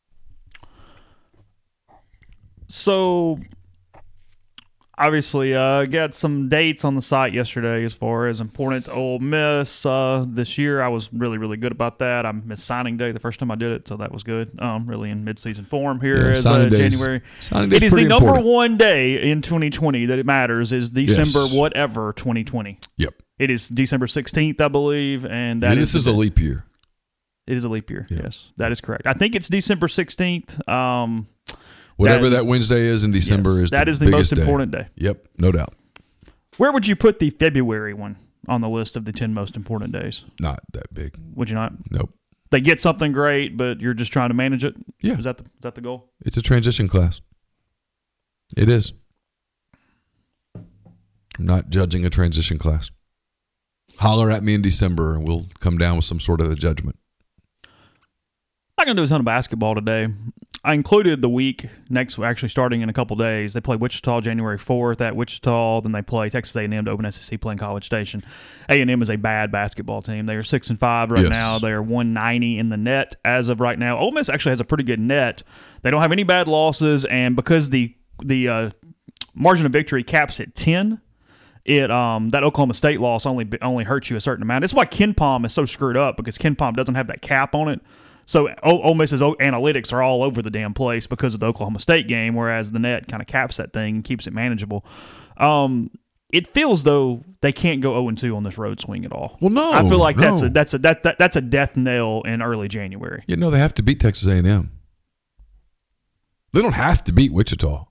So, obviously, got some dates on the site yesterday as far as important to Ole Miss this year. I was really, really good about that. I missed signing day the first time I did it, so that was good. Really in mid-season form here as January. It is the number one day in 2020 that it matters is December whatever 2020. Yep. It is December 16th, I believe, and this is a leap year. It is a leap year, yes. That is correct. I think it's December 16th. Whatever that Wednesday is in December is the most important day. Yep, no doubt. Where would you put the February one on the list of the 10 most important days? Not that big. Would you not? Nope. They get something great, but you're just trying to manage it? Yeah. Is that the goal? It's a transition class. It is. I'm not judging a transition class. Holler at me in December and we'll come down with some sort of a judgment. I'm not going to do a ton of basketball today. I included the week actually starting in a couple days. They play Wichita January 4th at Wichita. Then they play Texas A&M to open SEC playing College Station. A&M is a bad basketball team. They are 6-5 right now. They are 190 in the net as of right now. Ole Miss actually has a pretty good net. They don't have any bad losses, and because the margin of victory caps at 10, that Oklahoma State loss only hurts you a certain amount. That's why KenPom is so screwed up, because KenPom doesn't have that cap on it. So Ole Miss's analytics are all over the damn place because of the Oklahoma State game, whereas the net kind of caps that thing and keeps it manageable. It feels though they can't go 0-2 on this road swing at all. Well, no, I feel like that's a death knell in early January. You know, they have to beat Texas A&M. They don't have to beat Wichita.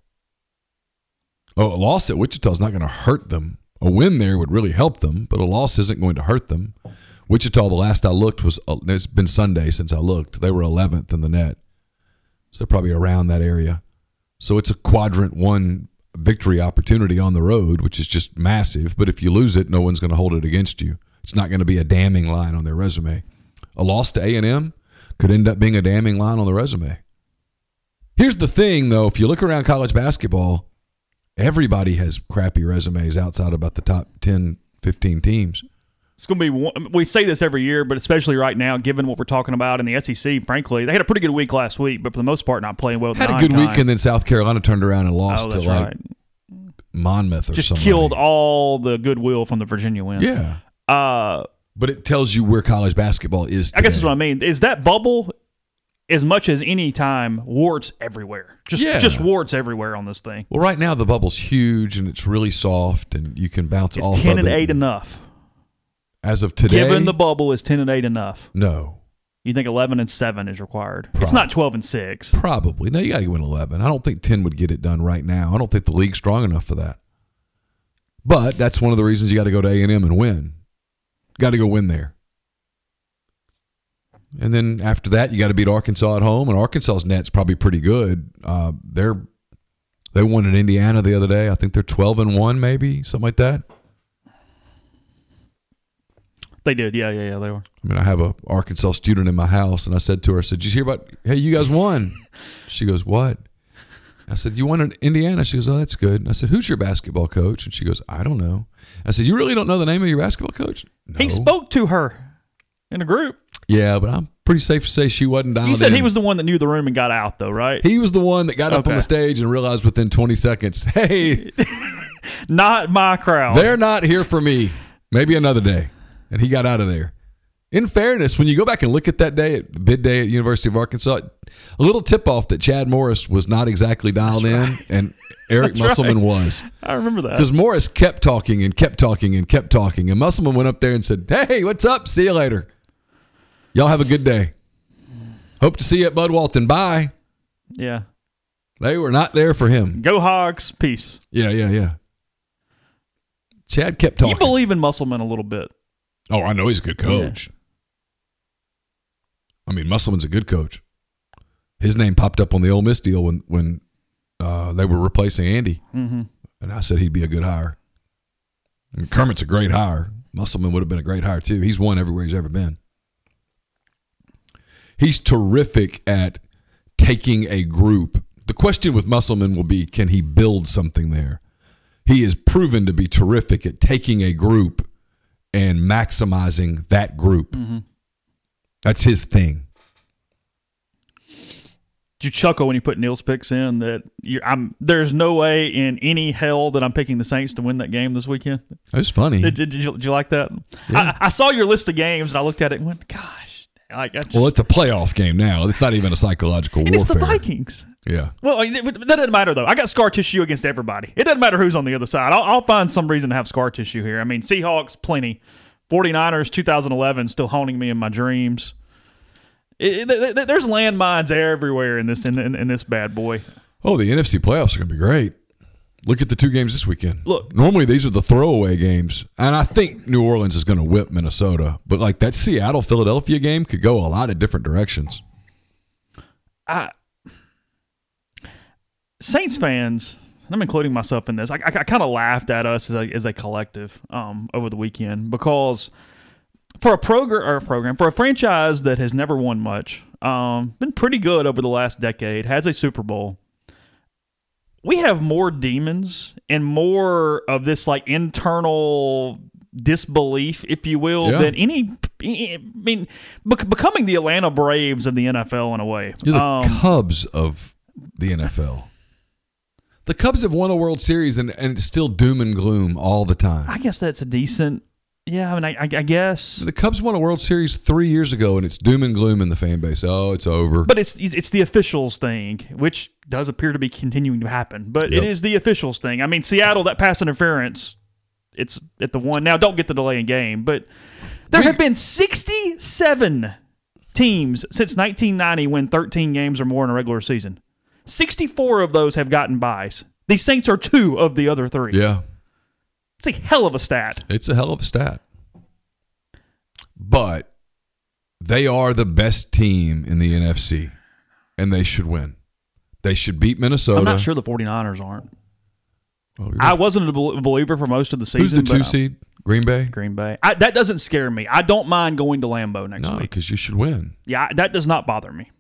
A loss at Wichita is not going to hurt them. A win there would really help them, but a loss isn't going to hurt them. Wichita, the last I looked it's been Sunday since I looked. They were 11th in the net. So they're probably around that area. So it's a quadrant 1 victory opportunity on the road, which is just massive. But if you lose it, no one's going to hold it against you. It's not going to be a damning line on their resume. A loss to A&M could end up being a damning line on the resume. Here's the thing, though. If you look around college basketball, everybody has crappy resumes outside about the top 10, 15 teams. It's going to be – we say this every year, but especially right now, given what we're talking about in the SEC, frankly, they had a pretty good week last week, but for the most part not playing well. Had a good week, and then South Carolina turned around and lost to Monmouth or just somebody. Killed all the goodwill from the Virginia win. Yeah. But it tells you where college basketball is today. I guess that's what I mean. Is that bubble – as much as any time, warts everywhere. Just warts everywhere on this thing. Well, right now the bubble's huge, and it's really soft, and you can bounce off of it. Is 10-8 enough? As of today? Given the bubble, is 10-8 enough? No. You think 11-7 is required? It's not 12-6. Probably. No, you got to win 11. I don't think 10 would get it done right now. I don't think the league's strong enough for that. But that's one of the reasons you got to go to A&M and win. Got to go win there. And then after that, you got to beat Arkansas at home, and Arkansas's net's probably pretty good. They won in Indiana the other day. I think they're 12-1, maybe something like that. They did, yeah, they were. I mean, I have a Arkansas student in my house, and I said to her, I said, "Did you hear about? Hey, you guys won." She goes, "What?" I said, "You won in Indiana." She goes, "Oh, that's good." And I said, "Who's your basketball coach?" And she goes, "I don't know." I said, "You really don't know the name of your basketball coach?" No. He spoke to her in a group. Yeah, but I'm pretty safe to say she wasn't dialed in. You said he was the one that knew the room and got out, though, right? He was the one that got up on the stage and realized within 20 seconds, hey, not my crowd. They're not here for me. Maybe another day. And he got out of there. In fairness, when you go back and look at that day, at bid day at University of Arkansas, a little tip-off that Chad Morris was not exactly dialed in, and Eric Musselman was. I remember that. Because Morris kept talking and kept talking and kept talking, and Musselman went up there and said, "Hey, what's up? See you later. Y'all have a good day. Hope to see you at Bud Walton. Bye." Yeah. They were not there for him. Go Hogs. Peace. Yeah. Chad kept talking. You believe in Musselman a little bit. Oh, I know he's a good coach. Yeah. I mean, Musselman's a good coach. His name popped up on the Ole Miss deal when they were replacing Andy. Mm-hmm. And I said he'd be a good hire. And Kermit's a great hire. Musselman would have been a great hire, too. He's won everywhere he's ever been. He's terrific at taking a group. The question with Musselman will be, can he build something there? He is proven to be terrific at taking a group and maximizing that group. Mm-hmm. That's his thing. Did you chuckle when you put Neil's picks in that there's no way in any hell that I'm picking the Saints to win that game this weekend? It was funny. Did you like that? Yeah. I saw your list of games and I looked at it and went, gosh. Well, it's a playoff game now. It's not even a psychological warfare. It's the Vikings. Yeah. Well, that doesn't matter, though. I got scar tissue against everybody. It doesn't matter who's on the other side. I'll find some reason to have scar tissue here. I mean, Seahawks, plenty. 49ers, 2011, still haunting me in my dreams. There's landmines everywhere in this bad boy. Oh, the NFC playoffs are going to be great. Look at the two games this weekend. Look, normally these are the throwaway games, and I think New Orleans is going to whip Minnesota. But like that Seattle-Philadelphia game could go a lot of different directions. Saints fans, and I'm including myself in this, I kind of laughed at us as a collective over the weekend because for a franchise that has never won much, been pretty good over the last decade, has a Super Bowl. We have more demons and more of this like internal disbelief, if you will, than any. I mean, becoming the Atlanta Braves of the NFL in a way. You're the Cubs of the NFL. The Cubs have won a World Series and it's still doom and gloom all the time. I guess that's a decent. Yeah, I mean, I guess the Cubs won a World Series 3 years ago, and it's doom and gloom in the fan base. Oh, it's over. But it's the officials thing, which does appear to be continuing to happen. But It is the officials thing. I mean, Seattle, that pass interference, it's at the one. Now, don't get the delay in game, but there have been 67 teams since 1990 win 13 games or more in a regular season. 64 of those have gotten byes. The Saints are 2 of the other 3. Yeah. It's a hell of a stat. It's a hell of a stat. But they are the best team in the NFC, and they should win. They should beat Minnesota. I'm not sure the 49ers aren't. Well, I wasn't a believer for most of the season. Who's the 2 seed? Green Bay? Green Bay. That doesn't scare me. I don't mind going to Lambeau next week. No, because you should win. Yeah, that does not bother me.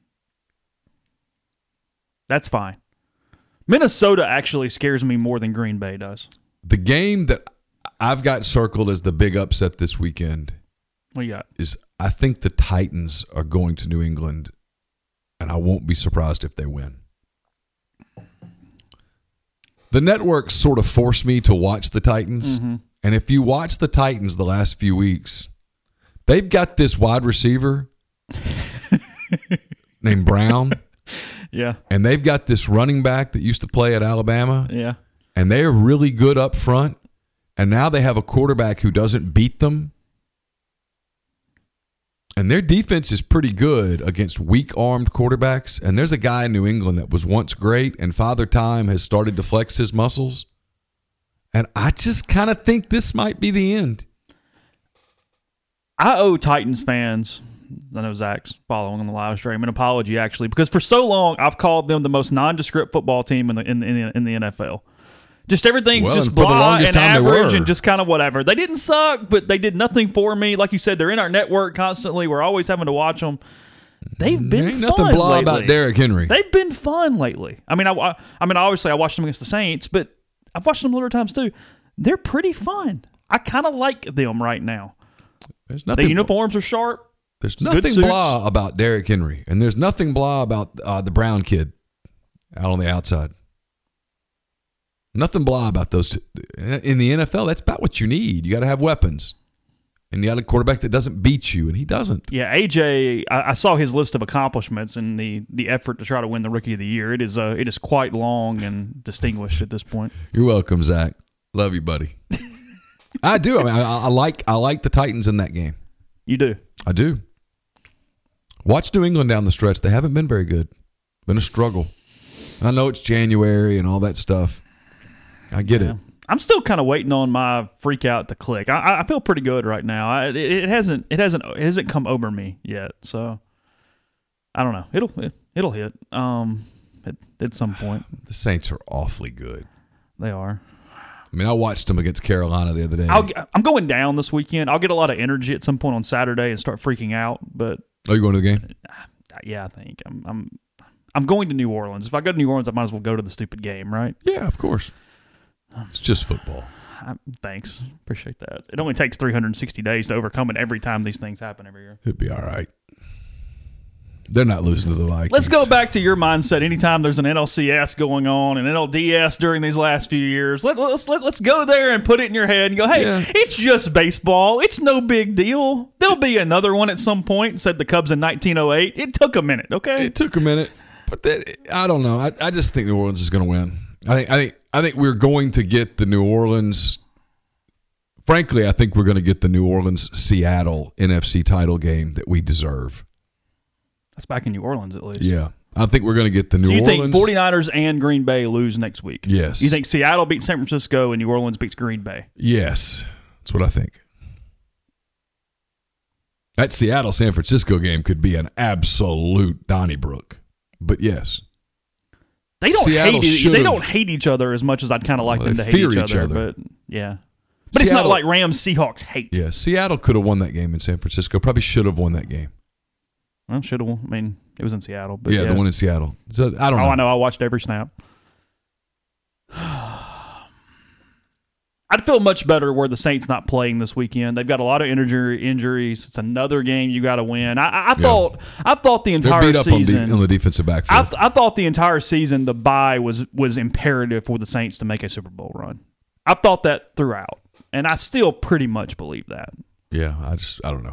That's fine. Minnesota actually scares me more than Green Bay does. The game that I've got circled as the big upset this weekend is I think the Titans are going to New England, and I won't be surprised if they win. The networks sort of force me to watch the Titans, and if you watch the Titans the last few weeks, they've got this wide receiver named Brown. Yeah. And they've got this running back that used to play at Alabama. Yeah. And they're really good up front. And now they have a quarterback who doesn't beat them. And their defense is pretty good against weak-armed quarterbacks. And there's a guy in New England that was once great, and Father Time has started to flex his muscles. And I just kind of think this might be the end. I owe Titans fans, I know Zach's following on the live stream, an apology, actually, because for so long I've called them the most nondescript football team in the NFL. Just everything's just blah and average and just kind of whatever. They didn't suck, but they did nothing for me. Like you said, they're in our network constantly. We're always having to watch them. They've been ain't fun nothing blah lately. about Derrick Henry. They've been fun lately. I mean, obviously I watched them against the Saints, but I've watched them other times too. They're pretty fun. I kind of like them right now. There's nothing. The uniforms are sharp. There's nothing blah about Derrick Henry, and there's nothing blah about the Brown kid out on the outside. Nothing blah about those two. In the NFL, that's about what you need. You got to have weapons. And you got a quarterback that doesn't beat you, and he doesn't. Yeah, AJ, I saw his list of accomplishments and the effort to try to win the Rookie of the Year. It is quite long and distinguished at this point. You're welcome, Zach. Love you, buddy. I do. I mean, I like the Titans in that game. You do? I do. Watch New England down the stretch. They haven't been very good. Been a struggle. I know it's January and all that stuff. I get it. I'm still kind of waiting on my freak out to click. I feel pretty good right now. It hasn't come over me yet. So I don't know. It'll hit at some point. The Saints are awfully good. They are. I mean, I watched them against Carolina the other day. I'm going down this weekend. I'll get a lot of energy at some point on Saturday and start freaking out. But you going to the game? Yeah, I think I'm going to New Orleans. If I go to New Orleans, I might as well go to the stupid game, right? Yeah, of course. It's just football. Thanks. Appreciate that. It only takes 360 days to overcome it every time these things happen every year. It'd be all right. They're not losing to the Vikings. Let's go back to your mindset. Anytime there's an NLCS going on, an NLDS during these last few years, let's go there and put it in your head and go, hey, It's just baseball. It's no big deal. There'll be another one at some point, said the Cubs in 1908. It took a minute, okay? It took a minute. But I don't know. I just think New Orleans is going to win. I think we're going to get the New Orleans. Frankly, I think we're going to get the New Orleans-Seattle NFC title game that we deserve. That's back in New Orleans, at least. Yeah. I think we're going to get the New Orleans. You think 49ers and Green Bay lose next week? Yes. You think Seattle beats San Francisco and New Orleans beats Green Bay? Yes. That's what I think. That Seattle-San Francisco game could be an absolute Donnybrook. But yes. They don't hate each other as much as I'd kind of like them to hate each other. But yeah. But it's not like Rams-Seahawks hate. Yeah, Seattle could have won that game in San Francisco. Probably should have won that game. Well, should have. I mean, it was in Seattle. But yeah, the one in Seattle. So I don't know. I know. I watched every snap. I'd feel much better were the Saints not playing this weekend. They've got a lot of injuries. It's another game you got to win. I thought the entire season. They're beat up on the defensive backfield. I thought the entire season the bye was imperative for the Saints to make a Super Bowl run. I thought that throughout, and I still pretty much believe that. Yeah, I don't know.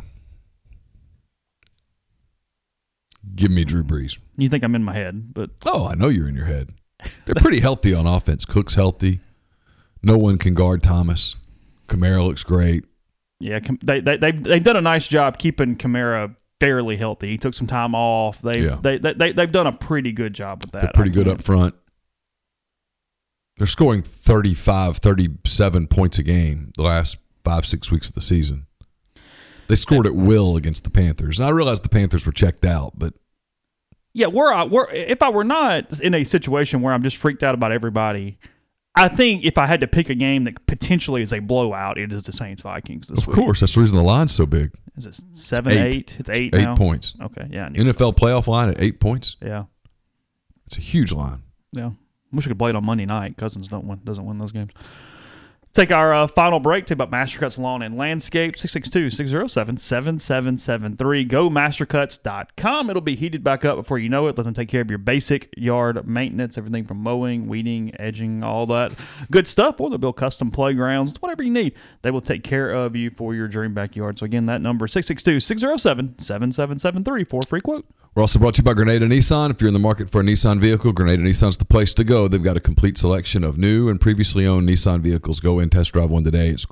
Give me Drew Brees. You think I'm in my head, but I know you're in your head. They're pretty healthy on offense. Cook's healthy. No one can guard Thomas. Kamara looks great. Yeah, they've done a nice job keeping Kamara fairly healthy. He took some time off. They've done a pretty good job with that. They're pretty good up front. They're scoring 35, 37 points a game the last 5-6 weeks of the season. They scored at will against the Panthers. And I realized the Panthers were checked out, but yeah, if I were not in a situation where I'm just freaked out about everybody, I think if I had to pick a game that potentially is a blowout, it is the Saints-Vikings this week. Of course. That's the reason the line's so big. Is it 7, 8? It's 8 now? 8 points. Okay, yeah. NFL playoff line at 8 points? Yeah. It's a huge line. Yeah. I wish we could play it on Monday night. Cousins doesn't win those games. Take our final break. Take about Mastercuts Lawn and Landscape, 662-607-7773. Go mastercuts.com. It'll be heated back up before you know it. Let them take care of your basic yard maintenance, everything from mowing, weeding, edging, all that good stuff. Or they'll build custom playgrounds, whatever you need. They will take care of you for your dream backyard. So again, that number, 662-607-7773 for a free quote. We're also brought to you by Grenada Nissan. If you're in the market for a Nissan vehicle, Grenada Nissan's the place to go. They've got a complete selection of new and previously owned Nissan vehicles. Go in, test drive one today. It's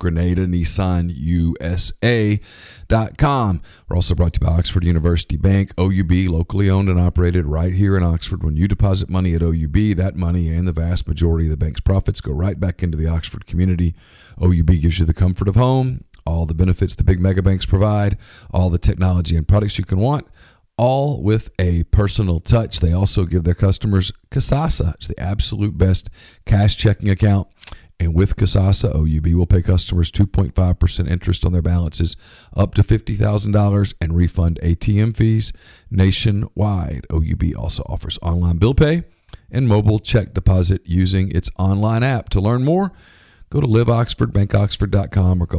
GrenadaNissanUSA.com. We're also brought to you by Oxford University Bank, OUB, locally owned and operated right here in Oxford. When you deposit money at OUB, that money and the vast majority of the bank's profits go right back into the Oxford community. OUB gives you the comfort of home, all the benefits the big mega banks provide, all the technology and products you can want, all with a personal touch. They also give their customers Kasasa. It's the absolute best cash checking account. And with Kasasa, OUB will pay customers 2.5% interest on their balances up to $50,000 and refund ATM fees nationwide. OUB also offers online bill pay and mobile check deposit using its online app. To learn more, go to liveoxfordbankoxford.com or call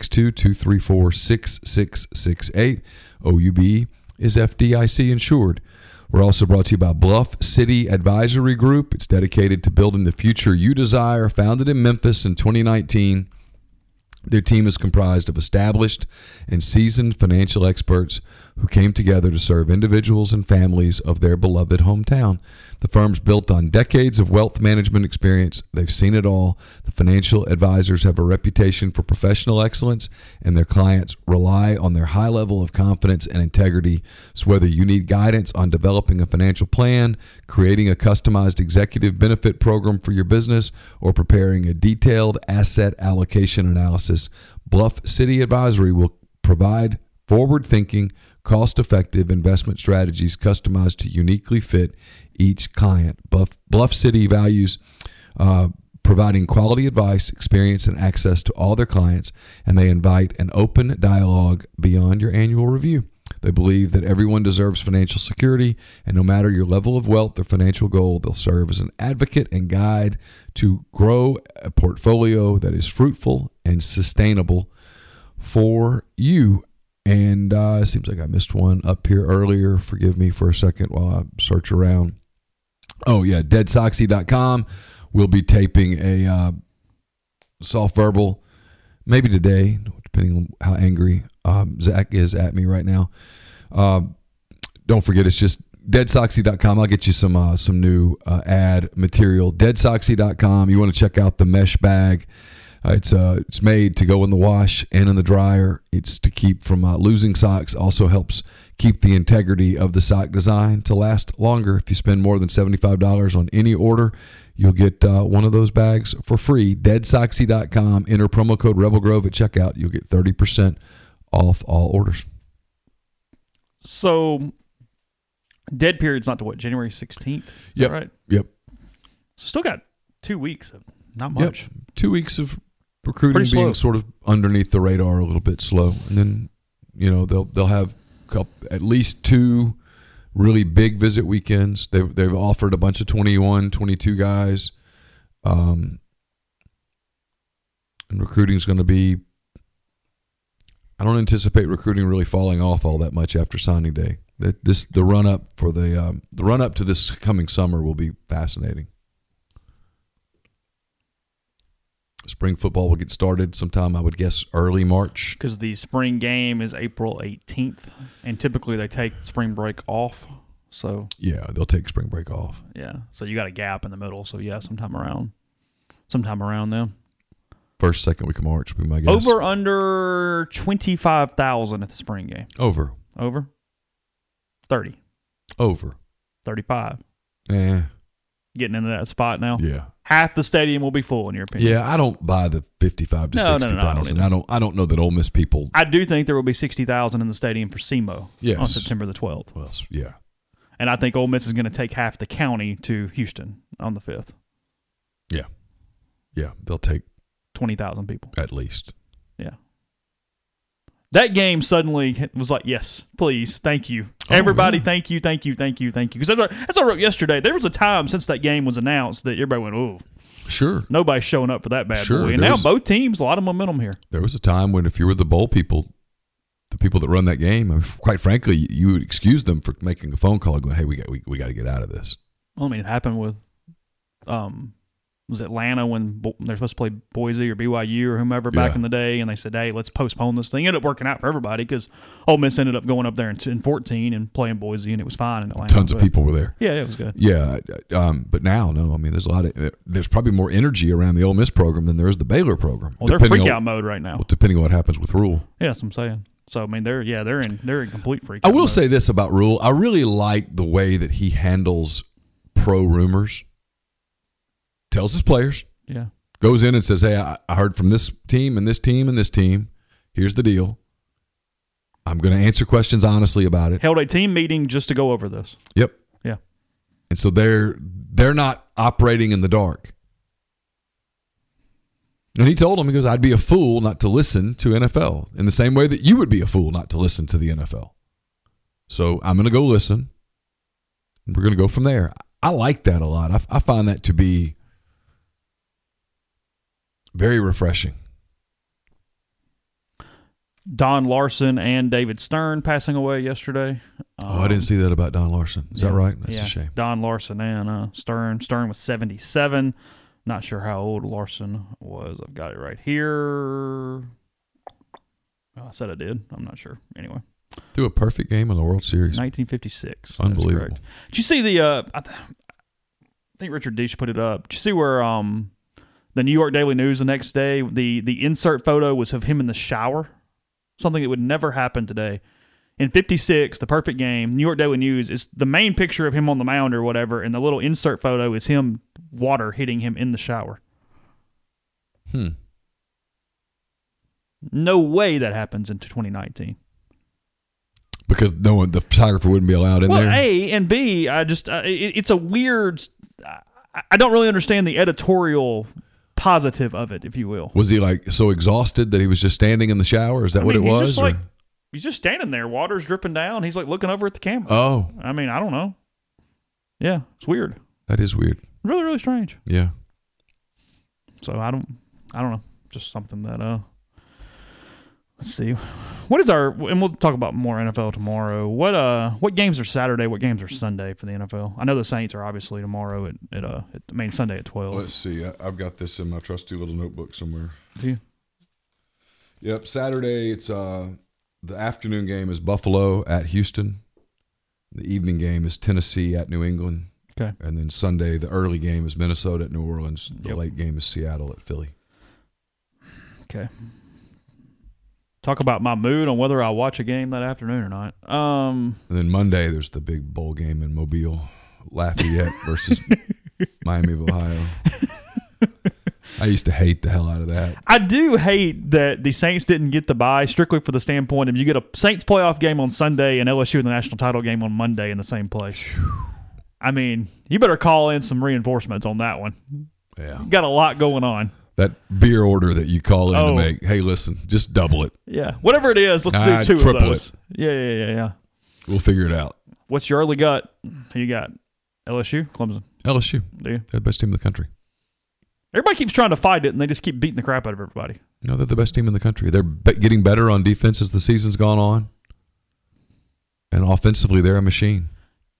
662-234-6668. OUB is FDIC insured. We're also brought to you by Bluff City Advisory Group. It's dedicated to building the future you desire. Founded in Memphis in 2019, their team is comprised of established and seasoned financial experts who came together to serve individuals and families of their beloved hometown. The firm's built on decades of wealth management experience. They've seen it all. The financial advisors have a reputation for professional excellence, and their clients rely on their high level of confidence and integrity. So whether you need guidance on developing a financial plan, creating a customized executive benefit program for your business, or preparing a detailed asset allocation analysis, Bluff City Advisory will provide forward-thinking, cost-effective investment strategies customized to uniquely fit each client. Bluff City values providing quality advice, experience, and access to all their clients, and they invite an open dialogue beyond your annual review. They believe that everyone deserves financial security, and no matter your level of wealth or financial goal, they'll serve as an advocate and guide to grow a portfolio that is fruitful and sustainable for you. And it seems like I missed one up here earlier. Forgive me for a second while I search around. Oh, yeah, deadsoxy.com. We'll be taping a soft verbal maybe today, depending on how angry Zach is at me right now. Don't forget, it's just deadsoxy.com. I'll get you some new ad material. Deadsoxy.com. You want to check out the mesh bag. It's made to go in the wash and in the dryer. It's to keep from losing socks. Also helps keep the integrity of the sock design to last longer. If you spend more than $75 on any order, you'll get one of those bags for free. Deadsoxy.com. Enter promo code Rebel Grove at checkout. You'll get 30% off all orders. So, dead period's not to what, January 16th? Yep. Right? Yep. So still got 2 weeks of not much. Yep. 2 weeks of recruiting Pretty slow. being sort of underneath the radar a little bit slow, and then they'll have at least 2 really big visit weekends. They've offered a bunch of 21, 22 guys, and recruiting is going to be. I don't anticipate recruiting really falling off all that much after signing day. The run up to this coming summer will be fascinating. Spring football will get started sometime, I would guess, early March. Because the spring game is April 18th, and typically they take spring break off. So yeah, they'll take spring break off. Yeah, so you got a gap in the middle. So yeah, sometime around then. First, second week of March would be my guess. Over under 25,000 at the spring game. Over 30. Over 35. Yeah. Getting into that spot now. Yeah. Half the stadium will be full, in your opinion. Yeah, I don't buy the 55 to 60,000. No, I don't know that Ole Miss people. I do think there will be 60,000 in the stadium for SEMO on September the 12th. Well, yeah. And I think Ole Miss is going to take half the county to Houston on the 5th. Yeah. Yeah, they'll take 20,000 people at least. Yeah. That game suddenly was like, yes, please, thank you. Everybody, yeah. Thank you. Because as I wrote yesterday, there was a time since that game was announced that everybody went, oh. Sure. Nobody's showing up for that bad boy. And now both teams, a lot of momentum here. There was a time when if you were the bowl people, the people that run that game, I mean, quite frankly, you would excuse them for making a phone call and going, hey, we got to get out of this. Well, I mean, it happened with was Atlanta when they're supposed to play Boise or BYU or whomever back in the day, and they said, hey, let's postpone this thing. It ended up working out for everybody because Ole Miss ended up going up there in 14 and playing Boise, and it was fine in Atlanta. Tons of people were there. Yeah, it was good. Yeah, but now, no. I mean, there's probably more energy around the Ole Miss program than there is the Baylor program. Well, they're freak-out mode right now. Well, depending on what happens with Rule. Yeah, that's what I'm saying. So, I mean, they're in complete freak-out I will mode. say this about Rule. I really like the way that he handles pro rumors. Tells his players. Yeah. Goes in and says, hey, I heard from this team and this team and this team. Here's the deal. I'm going to answer questions honestly about it. Held a team meeting just to go over this. Yep. Yeah. And so they're not operating in the dark. And he told them, he goes, I'd be a fool not to listen to NFL in the same way that you would be a fool not to listen to the NFL. So I'm going to go listen, and we're going to go from there. I like that a lot. I find that to be very refreshing. Don Larson and David Stern passing away yesterday. I didn't see that about Don Larson. Is that right? That's a shame. Don Larson and Stern. Stern was 77. Not sure how old Larson was. I've got it right here. I said I did. I'm not sure. Anyway. Threw a perfect game in the World Series. 1956. Unbelievable. That's correct. Did you see the I think Richard Deitch put it up. Did you see where the New York Daily News the next day, the insert photo was of him in the shower? Something that would never happen today. In 56, the perfect game, New York Daily News, is the main picture of him on the mound or whatever, and the little insert photo is him, water hitting him in the shower. No way that happens into 2019. Because the photographer wouldn't be allowed in there? Well, A, and B, it's a weird, I don't really understand the editorial positive of it, if you will. Was he like so exhausted that he was just standing in the shower? Is that what it was? He's just standing there, water's dripping down. He's like looking over at the camera. Oh. I mean, I don't know. Yeah, it's weird. That is weird. Really, really strange. Yeah. So I don't know. Just something that let's see. What is and we'll talk about more NFL tomorrow. What games are Saturday? What games are Sunday for the NFL? I know the Saints are obviously tomorrow at Sunday at 12. Let's see. I've got this in my trusty little notebook somewhere. Do you? Yep. Saturday, it's the afternoon game is Buffalo at Houston. The evening game is Tennessee at New England. Okay. And then Sunday, the early game is Minnesota at New Orleans. The late game is Seattle at Philly. Okay. Talk about my mood on whether I'll watch a game that afternoon or not. And then Monday, there's the big bowl game in Mobile, Lafayette versus Miami of Ohio. I used to hate the hell out of that. I do hate that the Saints didn't get the bye strictly for the standpoint of you get a Saints playoff game on Sunday and LSU in the national title game on Monday in the same place. I mean, you better call in some reinforcements on that one. Yeah. You got a lot going on. That beer order that you call in to make, hey, listen, just double it. Yeah. Whatever it is, let's do two of those. It. Yeah. We'll figure it out. What's your early gut? Who you got? LSU? Clemson? LSU. Do you? They're the best team in the country. Everybody keeps trying to fight it, and they just keep beating the crap out of everybody. No, they're the best team in the country. They're getting better on defense as the season's gone on. And offensively, they're a machine.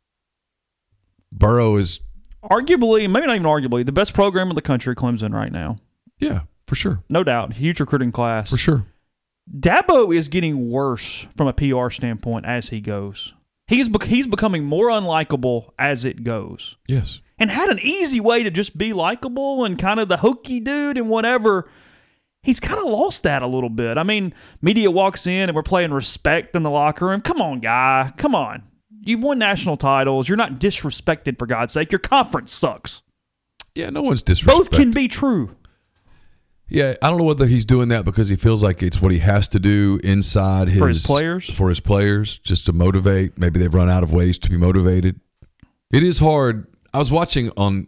Burrow is arguably, maybe not even arguably, the best program in the country, Clemson, right now. Yeah, for sure. No doubt. Huge recruiting class. For sure. Dabo is getting worse from a PR standpoint as he goes. He's becoming more unlikable as it goes. Yes. And had an easy way to just be likable and kind of the hokey dude and whatever. He's kind of lost that a little bit. I mean, media walks in and we're playing respect in the locker room. Come on, guy. Come on. You've won national titles. You're not disrespected, for God's sake. Your conference sucks. Yeah, no one's disrespected. Both can be true. Yeah, I don't know whether he's doing that because he feels like it's what he has to do inside for his players, just to motivate. Maybe they've run out of ways to be motivated. It is hard. I was watching on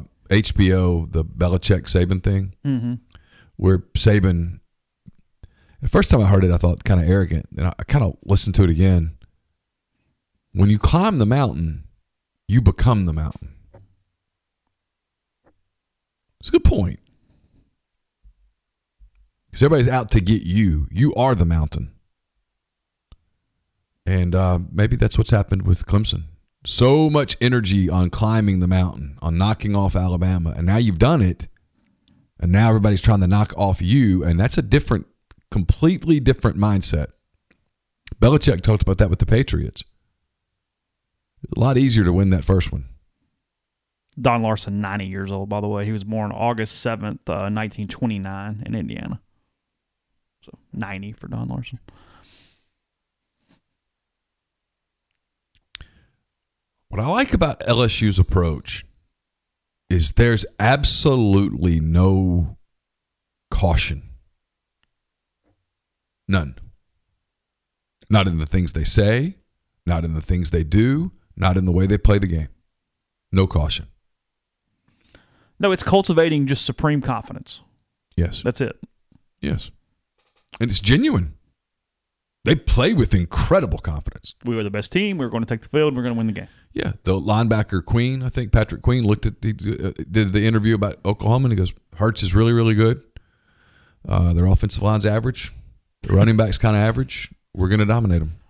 HBO the Belichick-Saban thing, where Saban, the first time I heard it, I thought kind of arrogant. And I kind of listened to it again. When you climb the mountain, you become the mountain. It's a good point. Because everybody's out to get you. You are the mountain. And maybe that's what's happened with Clemson. so much energy on climbing the mountain, on knocking off Alabama, and now you've done it, and now everybody's trying to knock off you, and that's a completely different mindset. Belichick talked about that with the Patriots. A lot easier to win that first one. Don Larson, 90 years old, by the way. He was born August 7th, 1929 in Indiana. So 90 for Don Larson. What I like about LSU's approach is there's absolutely no caution. None. Not in the things they say, not in the things they do, not in the way they play the game. No caution. No, it's cultivating just supreme confidence. Yes. That's it. Yes. And it's genuine. They play with incredible confidence. We were the best team. We were going to take the field. We're going to win the game. Yeah. The linebacker Queen, I think Patrick Queen, he did the interview about Oklahoma, and he goes, Hurts is really, really good. Their offensive line's average. The running back's kind of average. We're going to dominate them.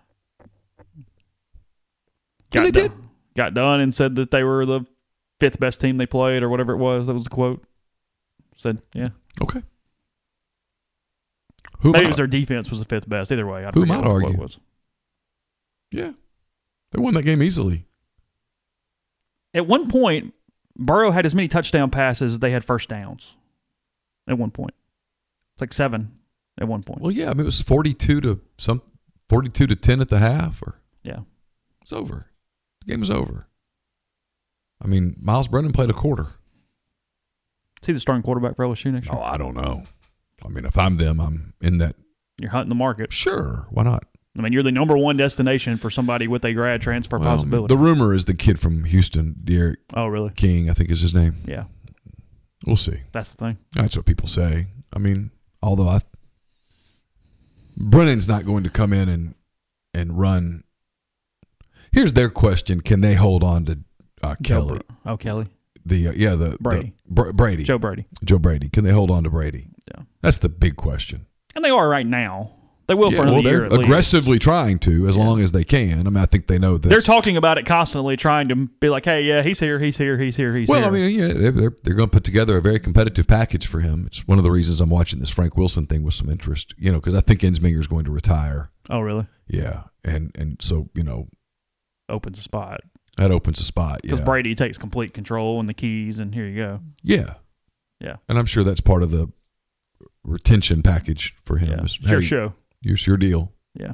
They did. Got done and said that they were the 5th best team they played or whatever it was. That was the quote. Said, yeah. Okay. Maybe it was their defense was the 5th best. Either way, I don't know what argue. it was. Yeah. They won that game easily. At one point, Burrow had as many touchdown passes as they had first downs. At one point. It's like 7 at one point. Well, yeah. I mean, it was 42 to 10 at the half. Yeah. It's over. The game was over. I mean, Miles Brennan played a quarter. Is he the starting quarterback for LSU next year? Oh, I don't know. I mean, if I'm them, I'm in that. You're hunting the market. Sure. Why not? I mean, you're the number one destination for somebody with a grad transfer possibility. The rumor is the kid from Houston, De'Aaron Oh, really? King, I think is his name. Yeah. We'll see. That's the thing. That's what people say. I mean, although Brennan's not going to come in and run. Here's their question: can they hold on to Kelly? Kelly. Brady. Brady. Joe Brady. Joe Brady. Can they hold on to Brady? Yeah. That's the big question. And they are right now. They will for another year. They're aggressively trying to, as long as they can. I mean, I think they know this. They're talking about it constantly, trying to be like, "Hey, yeah, he's here, he's here, he's here, he's here." Well, I mean, yeah, they're going to put together a very competitive package for him. It's one of the reasons I'm watching this Frank Wilson thing with some interest. Because I think Ensminger's going to retire. Oh, really? Yeah, and so opens a spot. That opens a spot. Yeah, because Brady takes complete control and the keys, and here you go. Yeah, yeah, and I'm sure that's part of the retention package for him. Yeah. Is, hey, show. It's your deal. Yeah.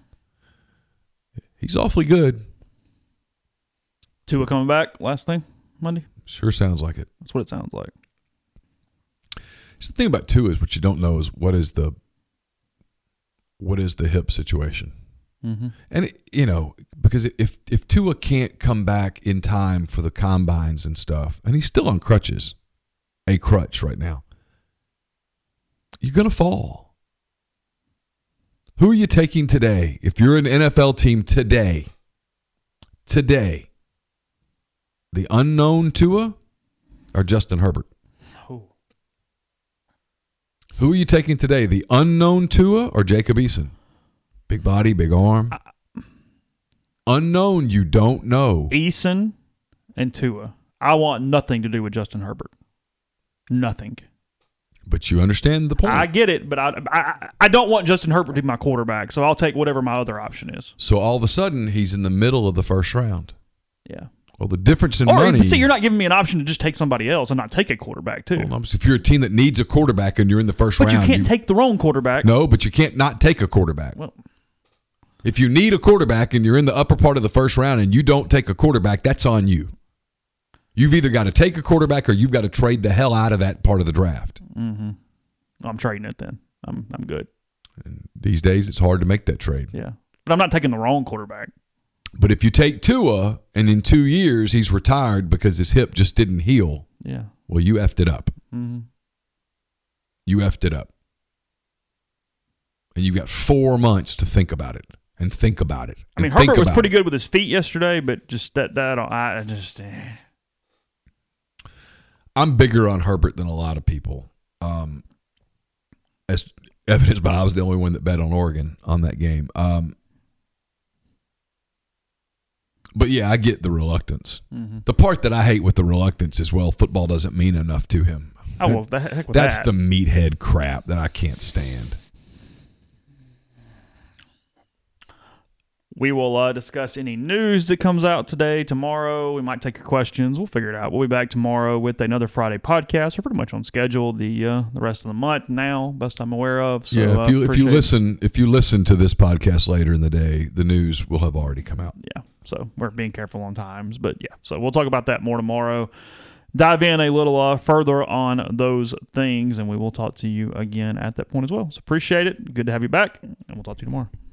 He's awfully good. Tua coming back last thing Monday? Sure sounds like it. That's what it sounds like. The thing about Tua is what you don't know is what is the hip situation. Mm-hmm. And, because if Tua can't come back in time for the combines and stuff, and he's still on crutches, a crutch right now, you're going to fall. Who are you taking today? If you're an NFL team today, the unknown Tua or Justin Herbert? Oh. Who are you taking today? The unknown Tua or Jacob Eason? Big body, big arm. Unknown, you don't know. Eason and Tua. I want nothing to do with Justin Herbert. Nothing. But you understand the point. I get it, but I don't want Justin Herbert to be my quarterback, so I'll take whatever my other option is. So all of a sudden, he's in the middle of the first round. Yeah. Well, the difference in money. See, you're not giving me an option to just take somebody else and not take a quarterback, too. Well, if you're a team that needs a quarterback and you're in the first round. But you can't take the wrong quarterback. No, but you can't not take a quarterback. Well, if you need a quarterback and you're in the upper part of the first round and you don't take a quarterback, that's on you. You've either got to take a quarterback or you've got to trade the hell out of that part of the draft. Mm-hmm. I'm trading it then. I'm good. And these days, it's hard to make that trade. Yeah. But I'm not taking the wrong quarterback. But if you take Tua and in 2 years he's retired because his hip just didn't heal, yeah. Well, you effed it up. Mm-hmm. You effed it up. And you've got 4 months to think about it. And think about it. I mean, Herbert was pretty good with his feet yesterday, but just I'm bigger on Herbert than a lot of people. As evidenced by I was the only one that bet on Oregon on that game. But yeah, I get the reluctance. Mm-hmm. The part that I hate with the reluctance is, well, football doesn't mean enough to him. Oh, well, the heck with That's that. the meathead crap that I can't stand. We will discuss any news that comes out today, tomorrow. We might take your questions. We'll figure it out. We'll be back tomorrow with another Friday podcast. We're pretty much on schedule the rest of the month now, best I'm aware of. So, yeah, if you listen to this podcast later in the day, the news will have already come out. Yeah, so we're being careful on times. But yeah, so we'll talk about that more tomorrow. Dive in a little further on those things, and we will talk to you again at that point as well. So appreciate it. Good to have you back, and we'll talk to you tomorrow.